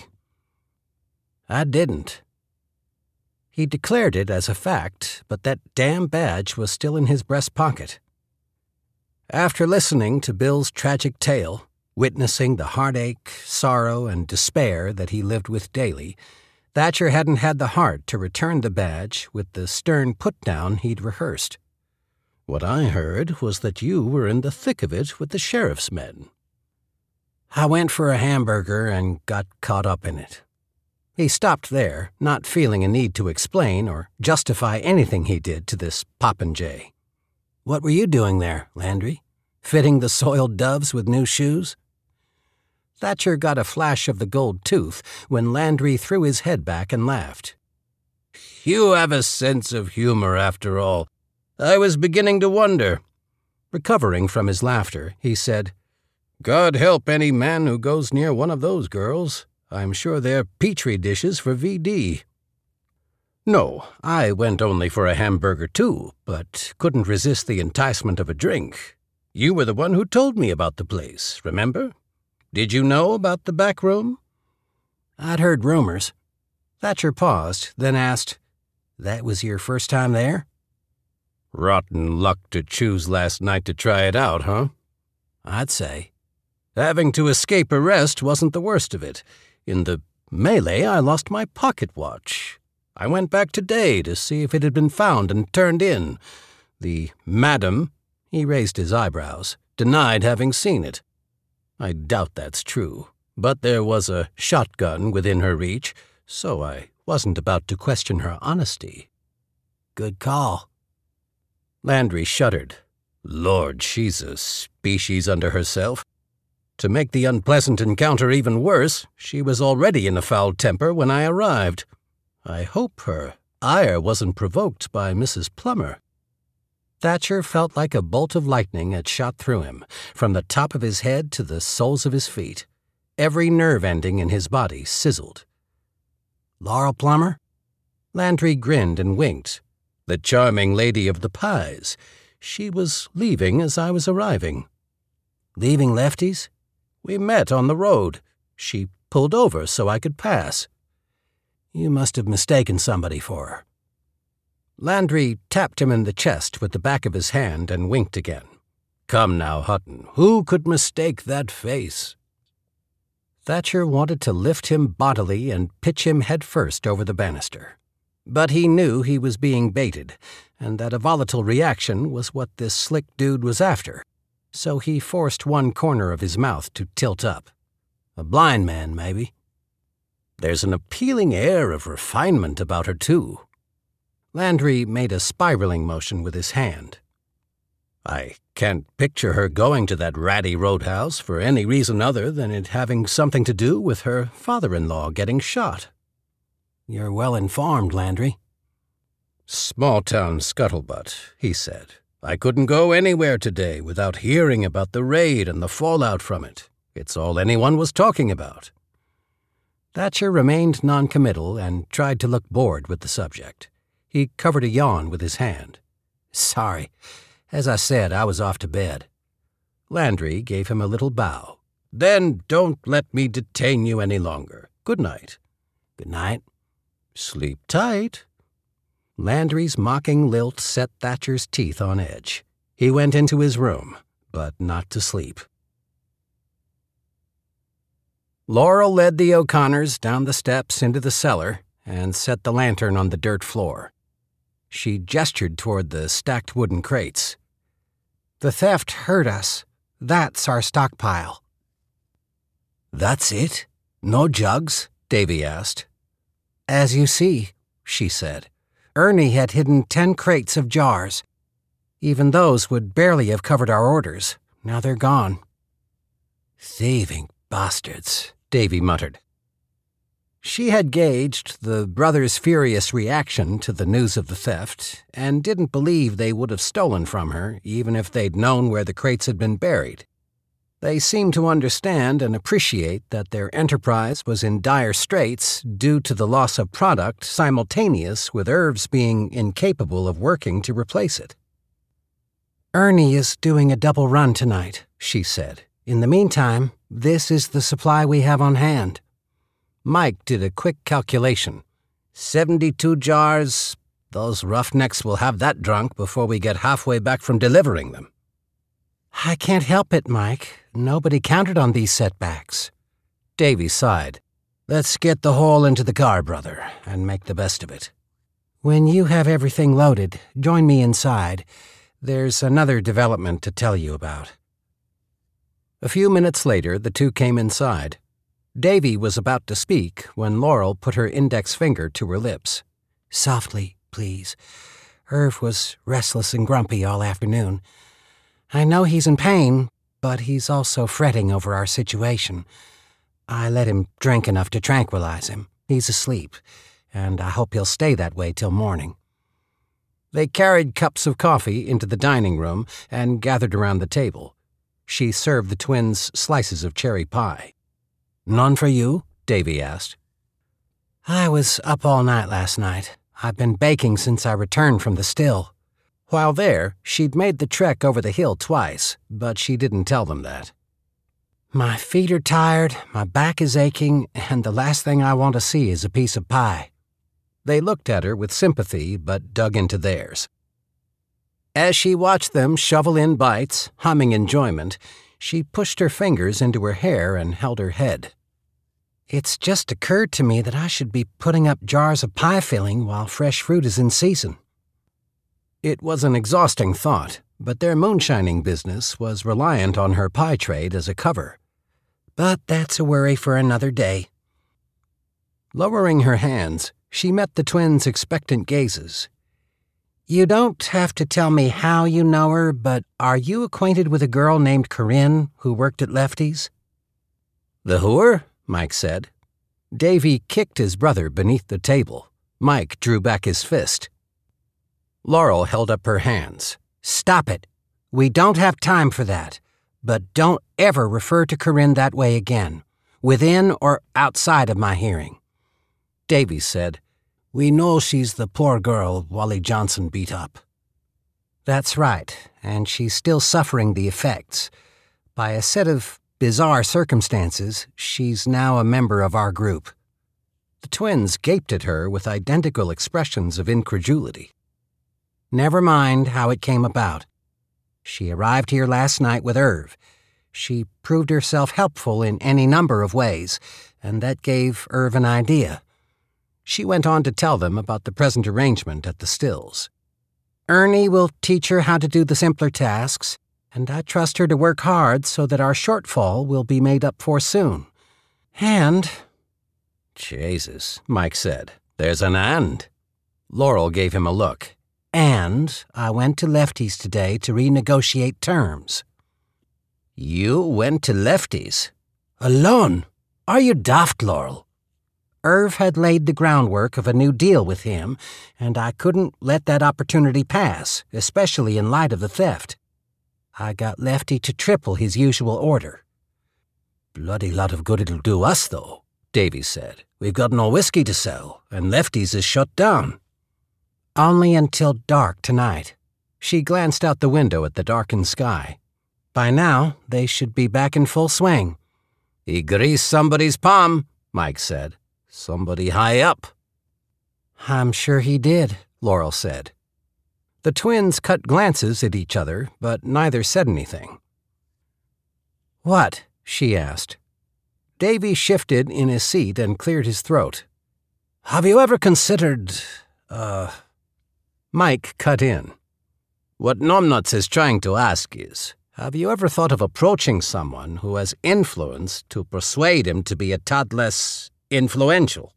I didn't. He declared it as a fact, but that damn badge was still in his breast pocket. After listening to Bill's tragic tale, witnessing the heartache, sorrow, and despair that he lived with daily, Thatcher hadn't had the heart to return the badge with the stern put-down he'd rehearsed. What I heard was that you were in the thick of it with the sheriff's men. I went for a hamburger and got caught up in it. He stopped there, not feeling a need to explain or justify anything he did to this popinjay. What were you doing there, Landry? Fitting the soiled doves with new shoes? Thatcher got a flash of the gold tooth when Landry threw his head back and laughed. You have a sense of humor, after all. I was beginning to wonder. Recovering from his laughter, he said, God help any man who goes near one of those girls. I'm sure they're petri dishes for V D. No, I went only for a hamburger too, but couldn't resist the enticement of a drink. You were the one who told me about the place, remember? Did you know about the back room? I'd heard rumors. Thatcher paused, then asked, That was your first time there? Rotten luck to choose last night to try it out, huh? I'd say. Having to escape arrest wasn't the worst of it. In the melee, I lost my pocket watch. I went back today to see if it had been found and turned in. The madam, he raised his eyebrows, denied having seen it. I doubt that's true, but there was a shotgun within her reach, so I wasn't about to question her honesty. Good call. Landry shuddered. Lord, she's a species unto herself. To make the unpleasant encounter even worse, she was already in a foul temper when I arrived. I hope her ire wasn't provoked by Missus Plummer. Thatcher felt like a bolt of lightning had shot through him, from the top of his head to the soles of his feet. Every nerve ending in his body sizzled. Laurel Plummer? Landry grinned and winked. The charming lady of the pies. She was leaving as I was arriving. Leaving Lefty's? We met on the road. She pulled over so I could pass. You must have mistaken somebody for her. Landry tapped him in the chest with the back of his hand and winked again. Come now, Hutton, who could mistake that face? Thatcher wanted to lift him bodily and pitch him headfirst over the banister. But he knew he was being baited, and that a volatile reaction was what this slick dude was after, so he forced one corner of his mouth to tilt up. A blind man, maybe. There's an appealing air of refinement about her, too. Landry made a spiraling motion with his hand. I can't picture her going to that ratty roadhouse for any reason other than it having something to do with her father-in-law getting shot. You're well informed, Landry. Small-town scuttlebutt, he said. I couldn't go anywhere today without hearing about the raid and the fallout from it. It's all anyone was talking about. Thatcher remained noncommittal and tried to look bored with the subject. He covered a yawn with his hand. Sorry. As I said, I was off to bed. Landry gave him a little bow. Then don't let me detain you any longer. Good night. Good night. Sleep tight. Landry's mocking lilt set Thatcher's teeth on edge. He went into his room, but not to sleep. Laurel led the O'Connors down the steps into the cellar and set the lantern on the dirt floor. She gestured toward the stacked wooden crates. The theft hurt us. That's our stockpile. That's it? No jugs? Davy asked. As you see, she said. Ernie had hidden ten crates of jars. Even those would barely have covered our orders. Now they're gone. Thieving bastards, Davy muttered. She had gauged the brothers' furious reaction to the news of the theft and didn't believe they would have stolen from her, even if they'd known where the crates had been buried. They seemed to understand and appreciate that their enterprise was in dire straits due to the loss of product simultaneous with Irv's being incapable of working to replace it. Ernie is doing a double run tonight, she said. In the meantime, this is the supply we have on hand. Mike did a quick calculation. Seventy-two jars. Those roughnecks will have that drunk before we get halfway back from delivering them. I can't help it, Mike. Nobody counted on these setbacks. Davy sighed. Let's get the haul into the car, brother, and make the best of it. When you have everything loaded, join me inside. There's another development to tell you about. A few minutes later, the two came inside. Davy was about to speak when Laurel put her index finger to her lips. Softly, please. Irv was restless and grumpy all afternoon. I know he's in pain, but he's also fretting over our situation. I let him drink enough to tranquilize him. He's asleep, and I hope he'll stay that way till morning. They carried cups of coffee into the dining room and gathered around the table. She served the twins slices of cherry pie. None for you? Davy asked. I was up all night last night. I've been baking since I returned from the still. While there, she'd made the trek over the hill twice, but she didn't tell them that. My feet are tired, my back is aching, and the last thing I want to see is a piece of pie. They looked at her with sympathy, but dug into theirs. As she watched them shovel in bites, humming enjoyment, she pushed her fingers into her hair and held her head. It's just occurred to me that I should be putting up jars of pie filling while fresh fruit is in season. It was an exhausting thought, but their moonshining business was reliant on her pie trade as a cover. But that's a worry for another day. Lowering her hands, she met the twins' expectant gazes. You don't have to tell me how you know her, but are you acquainted with a girl named Corinne who worked at Lefty's? The whore? Mike said. Davy kicked his brother beneath the table. Mike drew back his fist. Laurel held up her hands. Stop it. We don't have time for that. But don't ever refer to Corinne that way again, within or outside of my hearing. Davy said, We know she's the poor girl Wally Johnson beat up. That's right, and she's still suffering the effects. By a set of bizarre circumstances, she's now a member of our group. The twins gaped at her with identical expressions of incredulity. Never mind how it came about. She arrived here last night with Irv. She proved herself helpful in any number of ways, and that gave Irv an idea. She went on to tell them about the present arrangement at the stills. Ernie will teach her how to do the simpler tasks, and I trust her to work hard so that our shortfall will be made up for soon. And... Jesus, Mike said. There's an and. Laurel gave him a look. And I went to Lefty's today to renegotiate terms. You went to Lefty's? Alone? Are you daft, Laurel? Irv had laid the groundwork of a new deal with him, and I couldn't let that opportunity pass, especially in light of the theft. I got Lefty to triple his usual order. Bloody lot of good it'll do us, though, Davy said. We've got no whiskey to sell, and Lefty's is shut down. Only until dark tonight. She glanced out the window at the darkened sky. By now, they should be back in full swing. "He greased somebody's palm," Mike said. "Somebody high up." "I'm sure he did," Laurel said. The twins cut glances at each other, but neither said anything. "What?" she asked. Davy shifted in his seat and cleared his throat. "Have you ever considered, uh... Mike cut in. What Numbnuts is trying to ask is, have you ever thought of approaching someone who has influence to persuade him to be a tad less influential?"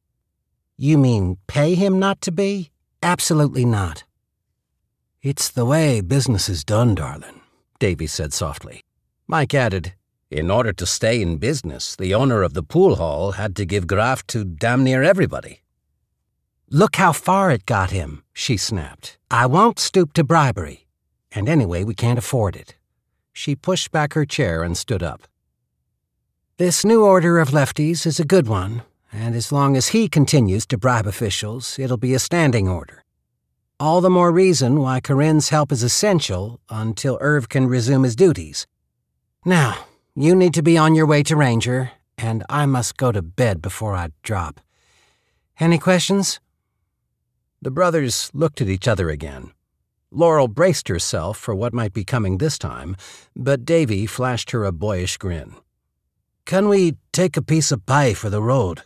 "You mean pay him not to be? Absolutely not." "It's the way business is done, darling," Davy said softly. Mike added, "In order to stay in business, the owner of the pool hall had to give graft to damn near everybody." "Look how far it got him," she snapped. "I won't stoop to bribery. And anyway, we can't afford it." She pushed back her chair and stood up. "This new order of lefties is a good one, and as long as he continues to bribe officials, it'll be a standing order. All the more reason why Corinne's help is essential until Irv can resume his duties. Now, you need to be on your way to Ranger, and I must go to bed before I drop. Any questions?" The brothers looked at each other again. Laurel braced herself for what might be coming this time, but Davy flashed her a boyish grin. "Can we take a piece of pie for the road?"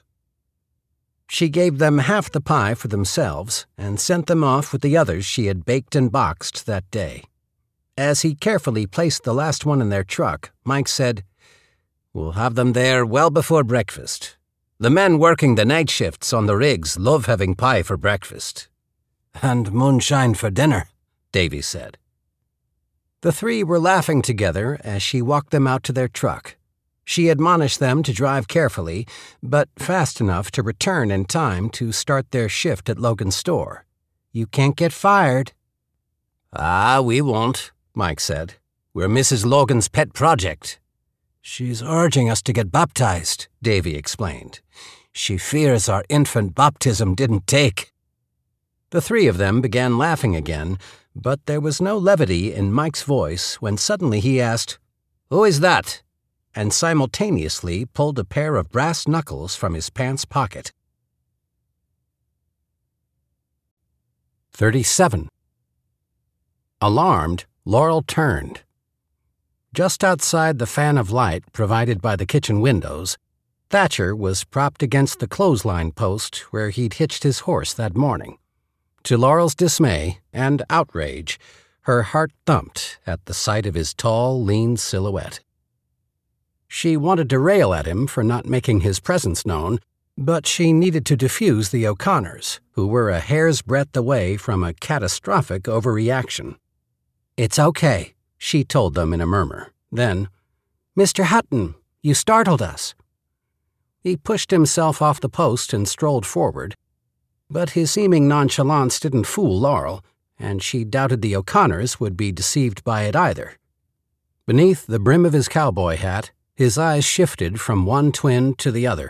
She gave them half the pie for themselves and sent them off with the others she had baked and boxed that day. As he carefully placed the last one in their truck, Mike said, "We'll have them there well before breakfast. The men working the night shifts on the rigs love having pie for breakfast." "And moonshine for dinner," Davy said. The three were laughing together as she walked them out to their truck. She admonished them to drive carefully, but fast enough to return in time to start their shift at Logan's store. "You can't get fired." "Ah, we won't," Mike said. "We're Missus Logan's pet project." "She's urging us to get baptized," Davy explained. "She fears our infant baptism didn't take." The three of them began laughing again, but there was no levity in Mike's voice when suddenly he asked, "Who is that?" and simultaneously pulled a pair of brass knuckles from his pants pocket. thirty-seven. Alarmed, Laurel turned. Just outside the fan of light provided by the kitchen windows, Thatcher was propped against the clothesline post where he'd hitched his horse that morning. To Laurel's dismay and outrage, her heart thumped at the sight of his tall, lean silhouette. She wanted to rail at him for not making his presence known, but she needed to defuse the O'Connors, who were a hair's breadth away from a catastrophic overreaction. "It's okay," she told them in a murmur. Then, "Mister Hutton, you startled us." He pushed himself off the post and strolled forward, but his seeming nonchalance didn't fool Laurel, and she doubted the O'Connors would be deceived by it either. Beneath the brim of his cowboy hat, his eyes shifted from one twin to the other.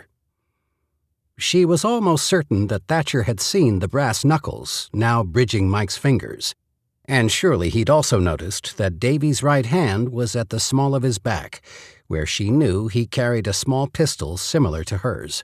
She was almost certain that Thatcher had seen the brass knuckles now bridging Mike's fingers, and surely he'd also noticed that Davy's right hand was at the small of his back, where she knew he carried a small pistol similar to hers.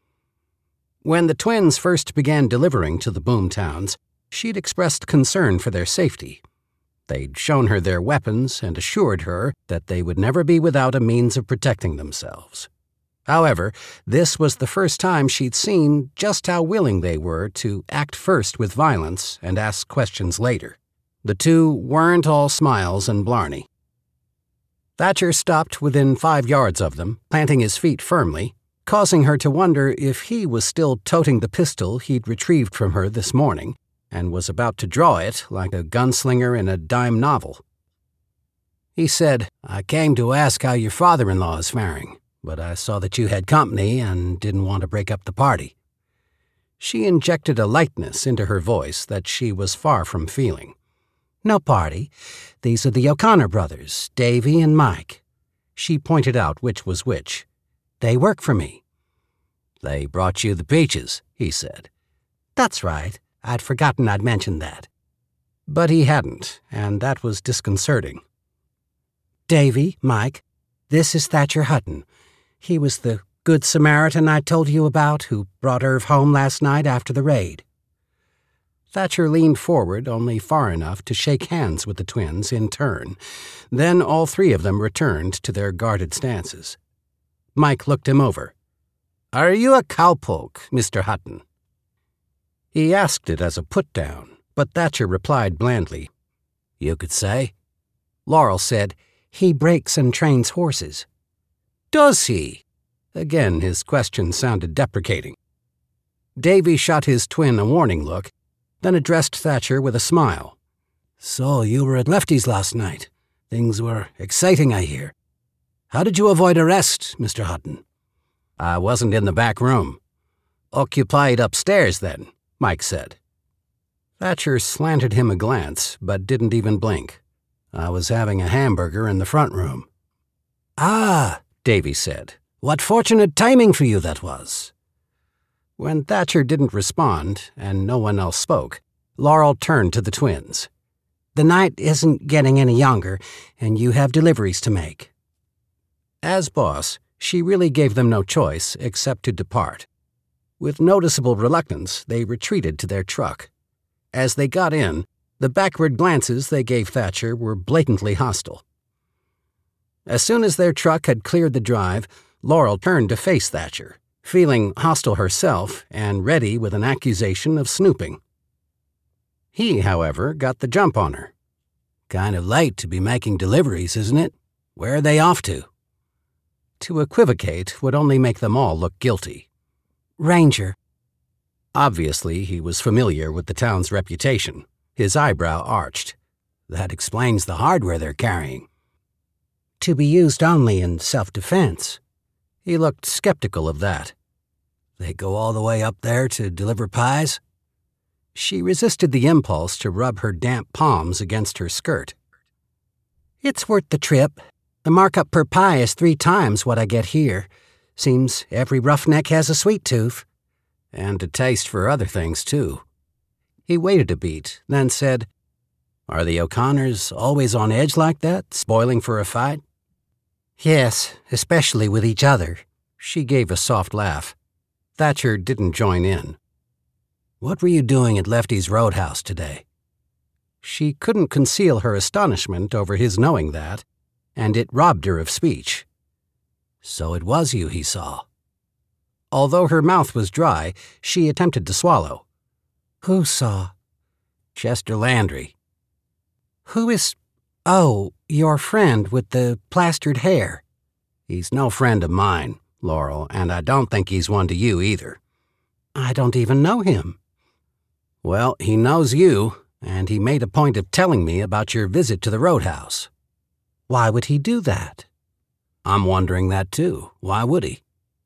When the twins first began delivering to the boomtowns, she'd expressed concern for their safety. They'd shown her their weapons and assured her that they would never be without a means of protecting themselves. However, this was the first time she'd seen just how willing they were to act first with violence and ask questions later. The two weren't all smiles and blarney. Thatcher stopped within five yards of them, planting his feet firmly, causing her to wonder if he was still toting the pistol he'd retrieved from her this morning, and was about to draw it like a gunslinger in a dime novel. He said, "I came to ask how your father-in-law is faring, but I saw that you had company and didn't want to break up the party." She injected a lightness into her voice that she was far from feeling. "No party. These are the O'Connor brothers, Davy and Mike." She pointed out which was which. "They work for me." "They brought you the peaches," he said. "That's right. I'd forgotten I'd mentioned that." But he hadn't, and that was disconcerting. "Davy, Mike, this is Thatcher Hutton. He was the Good Samaritan I told you about who brought Irv home last night after the raid." Thatcher leaned forward only far enough to shake hands with the twins in turn. Then all three of them returned to their guarded stances. Mike looked him over. "Are you a cowpoke, Mister Hutton?" He asked it as a put-down, but Thatcher replied blandly, "You could say." Laurel said, "He breaks and trains horses." "Does he?" Again his question sounded deprecating. Davy shot his twin a warning look, then addressed Thatcher with a smile. "So you were at Lefty's last night. Things were exciting, I hear. How did you avoid arrest, Mister Hutton?" "I wasn't in the back room. Occupied upstairs, then," Mike said. Thatcher slanted him a glance, but didn't even blink. "I was having a hamburger in the front room." "Ah," Davy said. "What fortunate timing for you that was." When Thatcher didn't respond, and no one else spoke, Laurel turned to the twins. "The night isn't getting any younger, and you have deliveries to make." As boss, she really gave them no choice except to depart. With noticeable reluctance, they retreated to their truck. As they got in, the backward glances they gave Thatcher were blatantly hostile. As soon as their truck had cleared the drive, Laurel turned to face Thatcher, feeling hostile herself and ready with an accusation of snooping. He, however, got the jump on her. "Kind of late to be making deliveries, isn't it? Where are they off to?" To equivocate would only make them all look guilty. "Ranger." Obviously, he was familiar with the town's reputation. His eyebrow arched. "That explains the hardware they're carrying." "To be used only in self-defense." He looked skeptical of that. "They go all the way up there to deliver pies?" She resisted the impulse to rub her damp palms against her skirt. "It's worth the trip. The markup per pie is three times what I get here. Seems every roughneck has a sweet tooth." And a taste for other things, too. He waited a beat, then said, "Are the O'Connors always on edge like that, spoiling for a fight?" "Yes, especially with each other." She gave a soft laugh. Thatcher didn't join in. "What were you doing at Lefty's Roadhouse today?" She couldn't conceal her astonishment over his knowing that, and it robbed her of speech. "So it was you he saw." Although her mouth was dry, she attempted to swallow. "Who saw?" "Chester Landry." "Who is... Oh, your friend with the plastered hair." "He's no friend of mine, Laurel, and I don't think he's one to you either." "I don't even know him." "Well, he knows you, and he made a point of telling me about your visit to the Roadhouse." "Why would he do that?" "I'm wondering that too. Why would he?"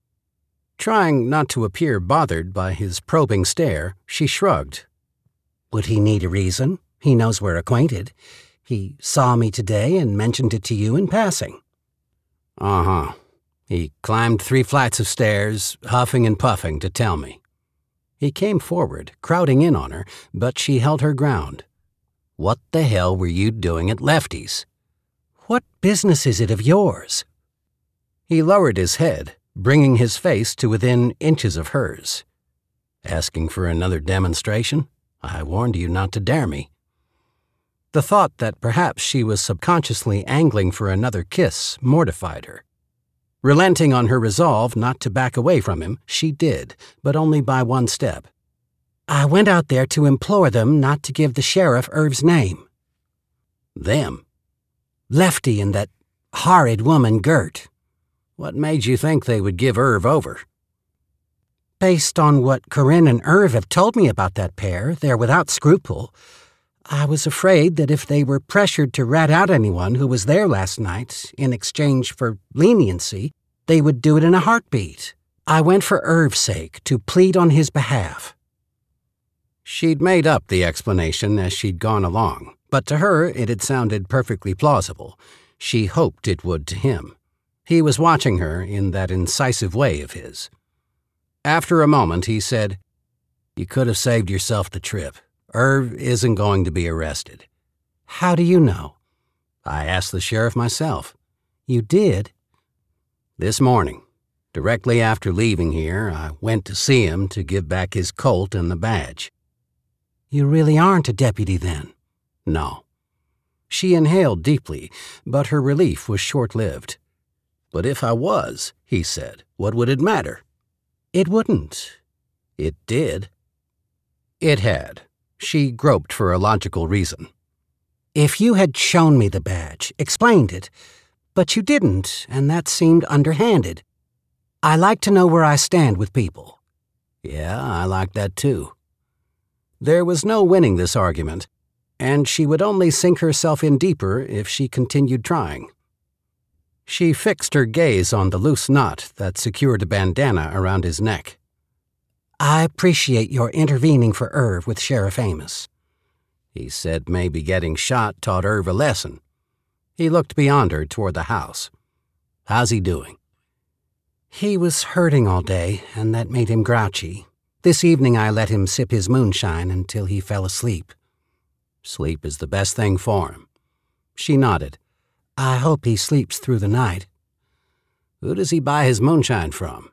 Trying not to appear bothered by his probing stare, she shrugged. "Would he need a reason? He knows we're acquainted. He saw me today and mentioned it to you in passing." "Uh-huh. He climbed three flights of stairs, huffing and puffing, to tell me." He came forward, crowding in on her, but she held her ground. "What the hell were you doing at Lefty's?" "What business is it of yours?" He lowered his head, bringing his face to within inches of hers. "Asking for another demonstration? I warned you not to dare me." The thought that perhaps she was subconsciously angling for another kiss mortified her. Relenting on her resolve not to back away from him, she did, but only by one step. "I went out there to implore them not to give the sheriff Irv's name." "Them?" "Lefty and that horrid woman, Gert." "What made you think they would give Irv over?" "Based on what Corinne and Irv have told me about that pair, they're without scruple. I was afraid that if they were pressured to rat out anyone who was there last night in exchange for leniency, they would do it in a heartbeat. I went for Irv's sake to plead on his behalf." She'd made up the explanation as she'd gone along, but to her it had sounded perfectly plausible. She hoped it would to him. He was watching her in that incisive way of his. After a moment, he said, "You could have saved yourself the trip. Irv isn't going to be arrested. How do you know? I asked the sheriff myself. You did? This morning, directly after leaving here, I went to see him to give back his colt and the badge. You really aren't a deputy then? No. She inhaled deeply, but her relief was short-lived. But if I was, he said, what would it matter? It wouldn't. It did. It had. She groped for a logical reason. If you had shown me the badge, explained it, but you didn't, and that seemed underhanded. I like to know where I stand with people. Yeah, I like that too. There was no winning this argument, and she would only sink herself in deeper if she continued trying. She fixed her gaze on the loose knot that secured a bandana around his neck. I appreciate your intervening for Irv with Sheriff Amos. He said maybe getting shot taught Irv a lesson. He looked beyond her toward the house. How's he doing? He was hurting all day, and that made him grouchy. This evening I let him sip his moonshine until he fell asleep. Sleep is the best thing for him. She nodded. I hope he sleeps through the night. Who does he buy his moonshine from?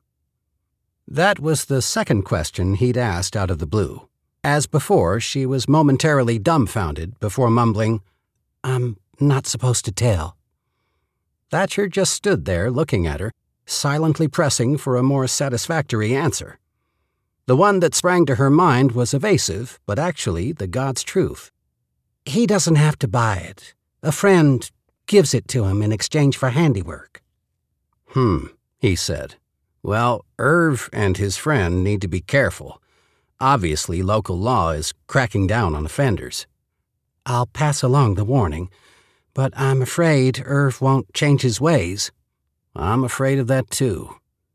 That was the second question he'd asked out of the blue. As before, she was momentarily dumbfounded before mumbling, I'm not supposed to tell. Thatcher just stood there looking at her, silently pressing for a more satisfactory answer. The one that sprang to her mind was evasive, but actually the God's truth. He doesn't have to buy it. A friend gives it to him in exchange for handiwork. Hmm, he said. Well, Irv and his friend need to be careful. Obviously, local law is cracking down on offenders. I'll pass along the warning, but I'm afraid Irv won't change his ways. I'm afraid of that, too.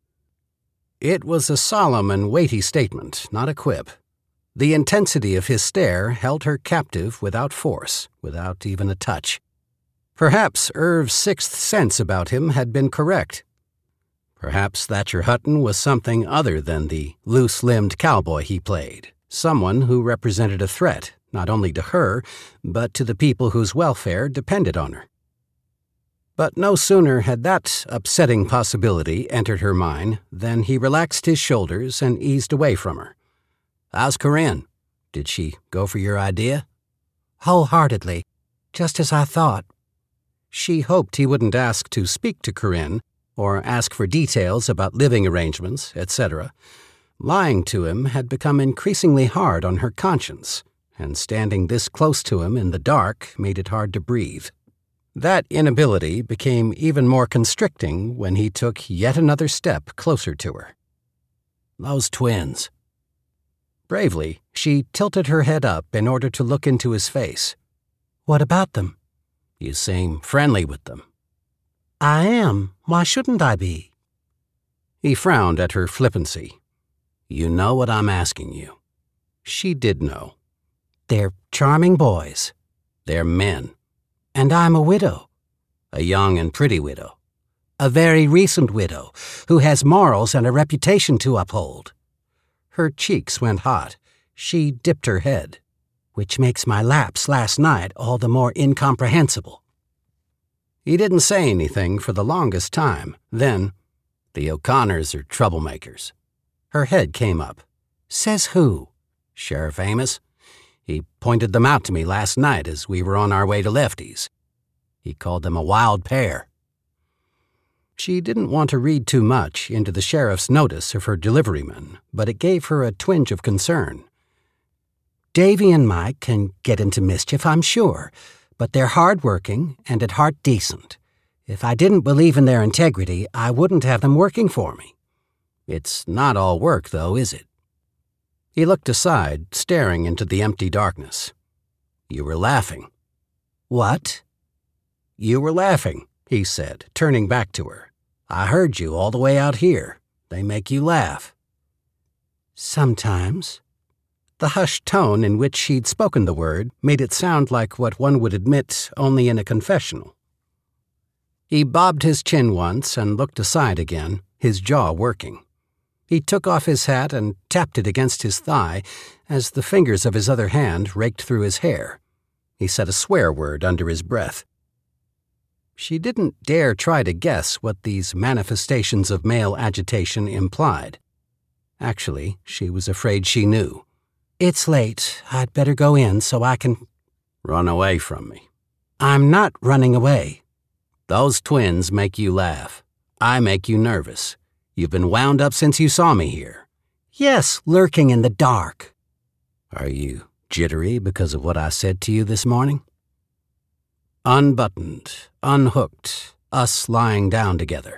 It was a solemn and weighty statement, not a quip. The intensity of his stare held her captive without force, without even a touch. Perhaps Irv's sixth sense about him had been correct. Perhaps Thatcher Hutton was something other than the loose-limbed cowboy he played, someone who represented a threat, not only to her, but to the people whose welfare depended on her. But no sooner had that upsetting possibility entered her mind than he relaxed his shoulders and eased away from her. How's Corinne? Did she go for your idea? Wholeheartedly, just as I thought. She hoped he wouldn't ask to speak to Corinne, or ask for details about living arrangements, et cetera. Lying to him had become increasingly hard on her conscience, and standing this close to him in the dark made it hard to breathe. That inability became even more constricting when he took yet another step closer to her. Those twins. Bravely, she tilted her head up in order to look into his face. What about them? You seem friendly with them. I am. Why shouldn't I be? He frowned at her flippancy. You know what I'm asking you. She did know. They're charming boys. They're men. And I'm a widow. A young and pretty widow. A very recent widow, who has morals and a reputation to uphold. Her cheeks went hot. She dipped her head. Which makes my lapse last night all the more incomprehensible. He didn't say anything for the longest time. Then, the O'Connors are troublemakers. Her head came up. Says who? Sheriff Amos. He pointed them out to me last night as we were on our way to Lefty's. He called them a wild pair. She didn't want to read too much into the sheriff's notice of her deliveryman, but it gave her a twinge of concern. Davy and Mike can get into mischief, I'm sure, but they're hard-working and at heart decent. If I didn't believe in their integrity, I wouldn't have them working for me. It's not all work, though, is it? He looked aside, staring into the empty darkness. You were laughing. What? You were laughing, he said, turning back to her. I heard you all the way out here. They make you laugh. Sometimes. The hushed tone in which she'd spoken the word made it sound like what one would admit only in a confessional. He bobbed his chin once and looked aside again, his jaw working. He took off his hat and tapped it against his thigh as the fingers of his other hand raked through his hair. He said a swear word under his breath. She didn't dare try to guess what these manifestations of male agitation implied. Actually, she was afraid she knew. It's late. I'd better go in so I can... Run away from me. I'm not running away. Those twins make you laugh. I make you nervous. You've been wound up since you saw me here. Yes, lurking in the dark. Are you jittery because of what I said to you this morning? Unbuttoned, unhooked, us lying down together.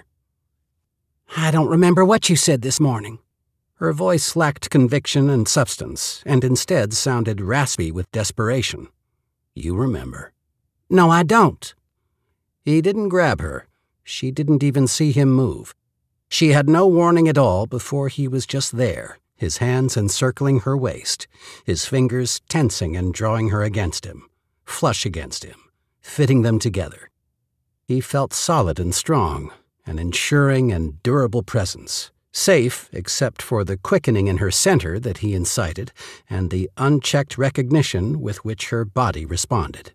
I don't remember what you said this morning. Her voice lacked conviction and substance, and instead sounded raspy with desperation. You remember. No, I don't. He didn't grab her. She didn't even see him move. She had no warning at all before he was just there, his hands encircling her waist, his fingers tensing and drawing her against him, flush against him, fitting them together. He felt solid and strong, an ensuring and durable presence, safe except for the quickening in her center that he incited and the unchecked recognition with which her body responded.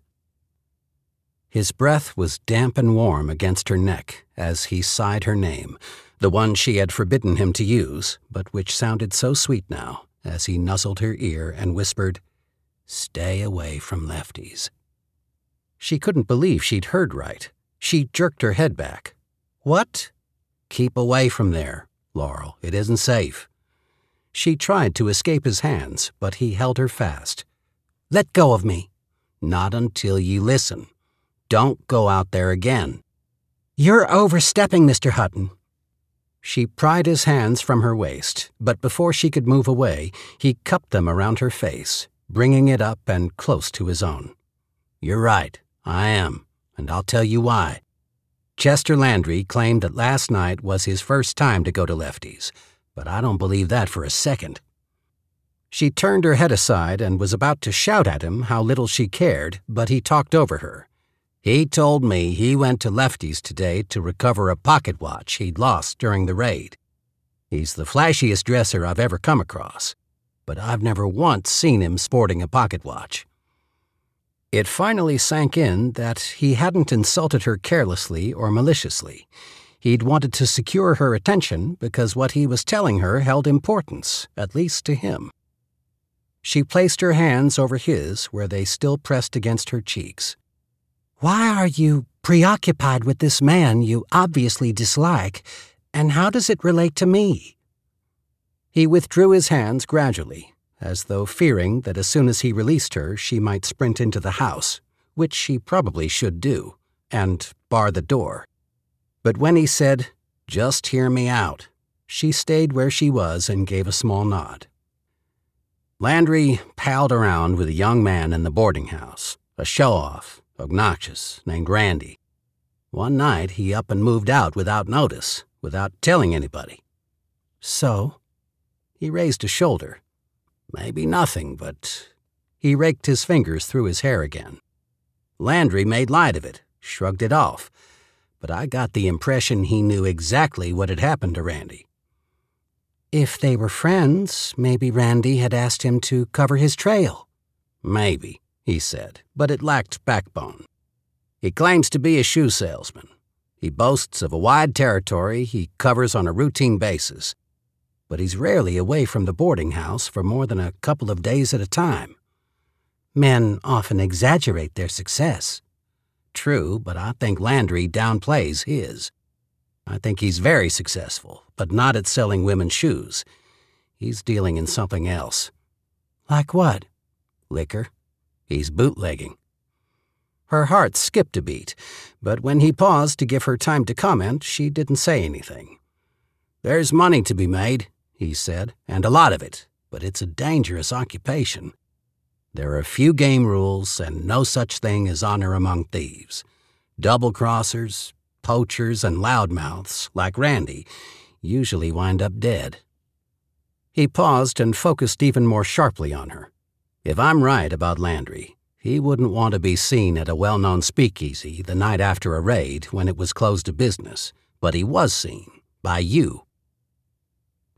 His breath was damp and warm against her neck as he sighed her name, the one she had forbidden him to use, but which sounded so sweet now as he nuzzled her ear and whispered, "Stay away from Lefties." She couldn't believe she'd heard right. She jerked her head back. "What?" "Keep away from there, Laurel. It isn't safe." She tried to escape his hands, but he held her fast. "Let go of me." "Not until you listen. Don't go out there again." "You're overstepping, Mister Hutton." She pried his hands from her waist, but before she could move away, he cupped them around her face, bringing it up and close to his own. "You're right, I am, and I'll tell you why. Chester Landry claimed that last night was his first time to go to Lefties, but I don't believe that for a second." She turned her head aside and was about to shout at him how little she cared, but he talked over her. "He told me he went to Lefties today to recover a pocket watch he'd lost during the raid. He's the flashiest dresser I've ever come across, but I've never once seen him sporting a pocket watch." It finally sank in that he hadn't insulted her carelessly or maliciously. He'd wanted to secure her attention because what he was telling her held importance, at least to him. She placed her hands over his where they still pressed against her cheeks. "Why are you preoccupied with this man you obviously dislike, and how does it relate to me?" He withdrew his hands gradually, as though fearing that as soon as he released her she might sprint into the house, which she probably should do, and bar the door. But when he said, "Just hear me out," she stayed where she was and gave a small nod. Landry palled around with a young man in the boarding house, a show-off, obnoxious, named Randy. One night he up and moved out without notice, without telling anybody. "So?" He raised a shoulder. "Maybe nothing, but..." He raked his fingers through his hair again. Landry made light of it, shrugged it off, but I got the impression he knew exactly what had happened to Randy. "If they were friends, maybe Randy had asked him to cover his trail." "Maybe," he said, but it lacked backbone. "He claims to be a shoe salesman. He boasts of a wide territory he covers on a routine basis, but he's rarely away from the boarding house for more than a couple of days at a time." "Men often exaggerate their success." "True, but I think Landry downplays his. I think he's very successful, but not at selling women's shoes. He's dealing in something else." "Like what?" "Liquor. He's bootlegging." Her heart skipped a beat, but when he paused to give her time to comment, she didn't say anything. "There's money to be made," he said, "and a lot of it, but it's a dangerous occupation. There are few game rules and no such thing as honor among thieves. Double-crossers, poachers, and loudmouths, like Randy, usually wind up dead." He paused and focused even more sharply on her. "If I'm right about Landry, he wouldn't want to be seen at a well-known speakeasy the night after a raid when it was closed to business, but he was seen, by you."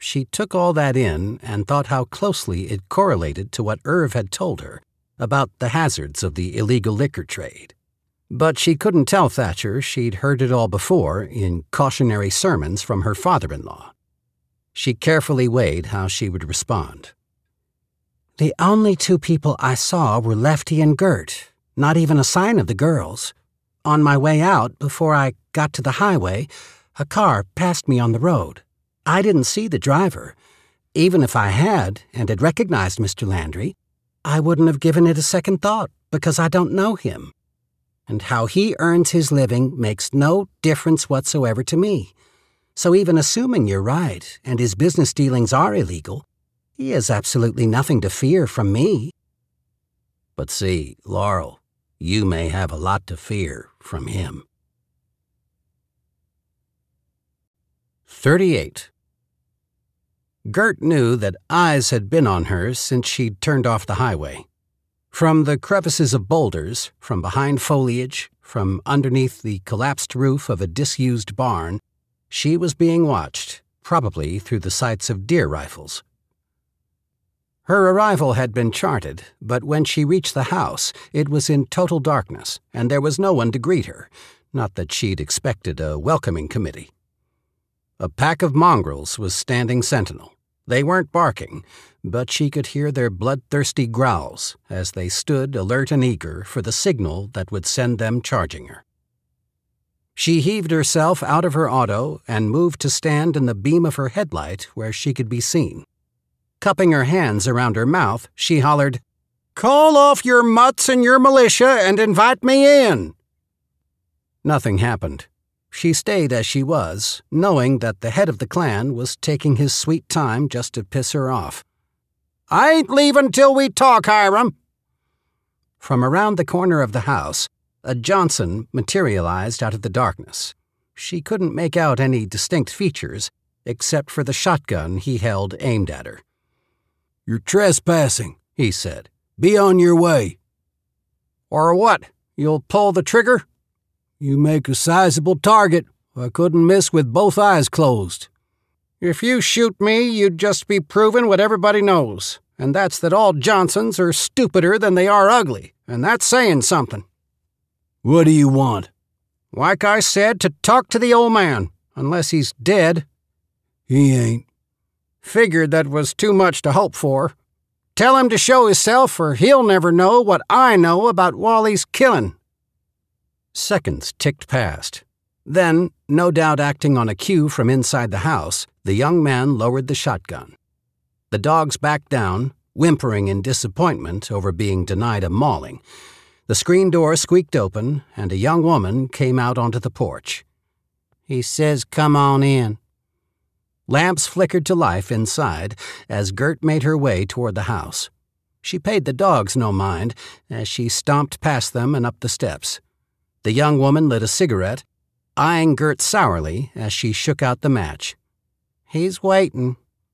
she took all that in and thought how closely it correlated to what Irv had told her about the hazards of the illegal liquor trade. But she couldn't tell Thatcher she'd heard it all before in cautionary sermons from her father-in-law. She carefully weighed how she would respond. The only two people I saw were Lefty and Gert, not even a sign of the girls. On my way out, before I got to the highway, a car passed me on the road. I didn't see the driver. Even if I had and had recognized Mister Landry, I wouldn't have given it a second thought because I don't know him. And how he earns his living makes no difference whatsoever to me. So even assuming you're right and his business dealings are illegal, he has absolutely nothing to fear from me. But see, Laurel, you may have a lot to fear from him. thirty-eight. Gert knew that eyes had been on her since she'd turned off the highway. From the crevices of boulders, from behind foliage, from underneath the collapsed roof of a disused barn, she was being watched, probably through the sights of deer rifles. Her arrival had been charted, but when she reached the house, it was in total darkness, and there was no one to greet her, not that she'd expected a welcoming committee. A pack of mongrels was standing sentinel. They weren't barking, but she could hear their bloodthirsty growls as they stood alert and eager for the signal that would send them charging her. She heaved herself out of her auto and moved to stand in the beam of her headlight where she could be seen. Cupping her hands around her mouth, she hollered, "Call off your mutts and your militia and invite me in." Nothing happened. She stayed as she was, knowing that the head of the clan was taking his sweet time just to piss her off. "I ain't leaving till we talk, Hiram." From around the corner of the house, a Johnson materialized out of the darkness. She couldn't make out any distinct features, except for the shotgun he held aimed at her. "You're trespassing," he said. "Be on your way." "Or what? You'll pull the trigger?" "You make a sizable target. I couldn't miss with both eyes closed." "If you shoot me, you'd just be proving what everybody knows, and that's that all Johnsons are stupider than they are ugly, and that's saying something." "What do you want?" "Like I said, to talk to the old man, unless he's dead." "He ain't." "Figured that was too much to hope for. Tell him to show hisself, or he'll never know what I know about Wally's killing." Seconds ticked past. Then, no doubt acting on a cue from inside the house, the young man lowered the shotgun. The dogs backed down, whimpering in disappointment over being denied a mauling. The screen door squeaked open, and a young woman came out onto the porch. "He says come on in." Lamps flickered to life inside as Gert made her way toward the house. She paid the dogs no mind as she stomped past them and up the steps. The young woman lit a cigarette, eyeing Gert sourly as she shook out the match. "He's waiting,"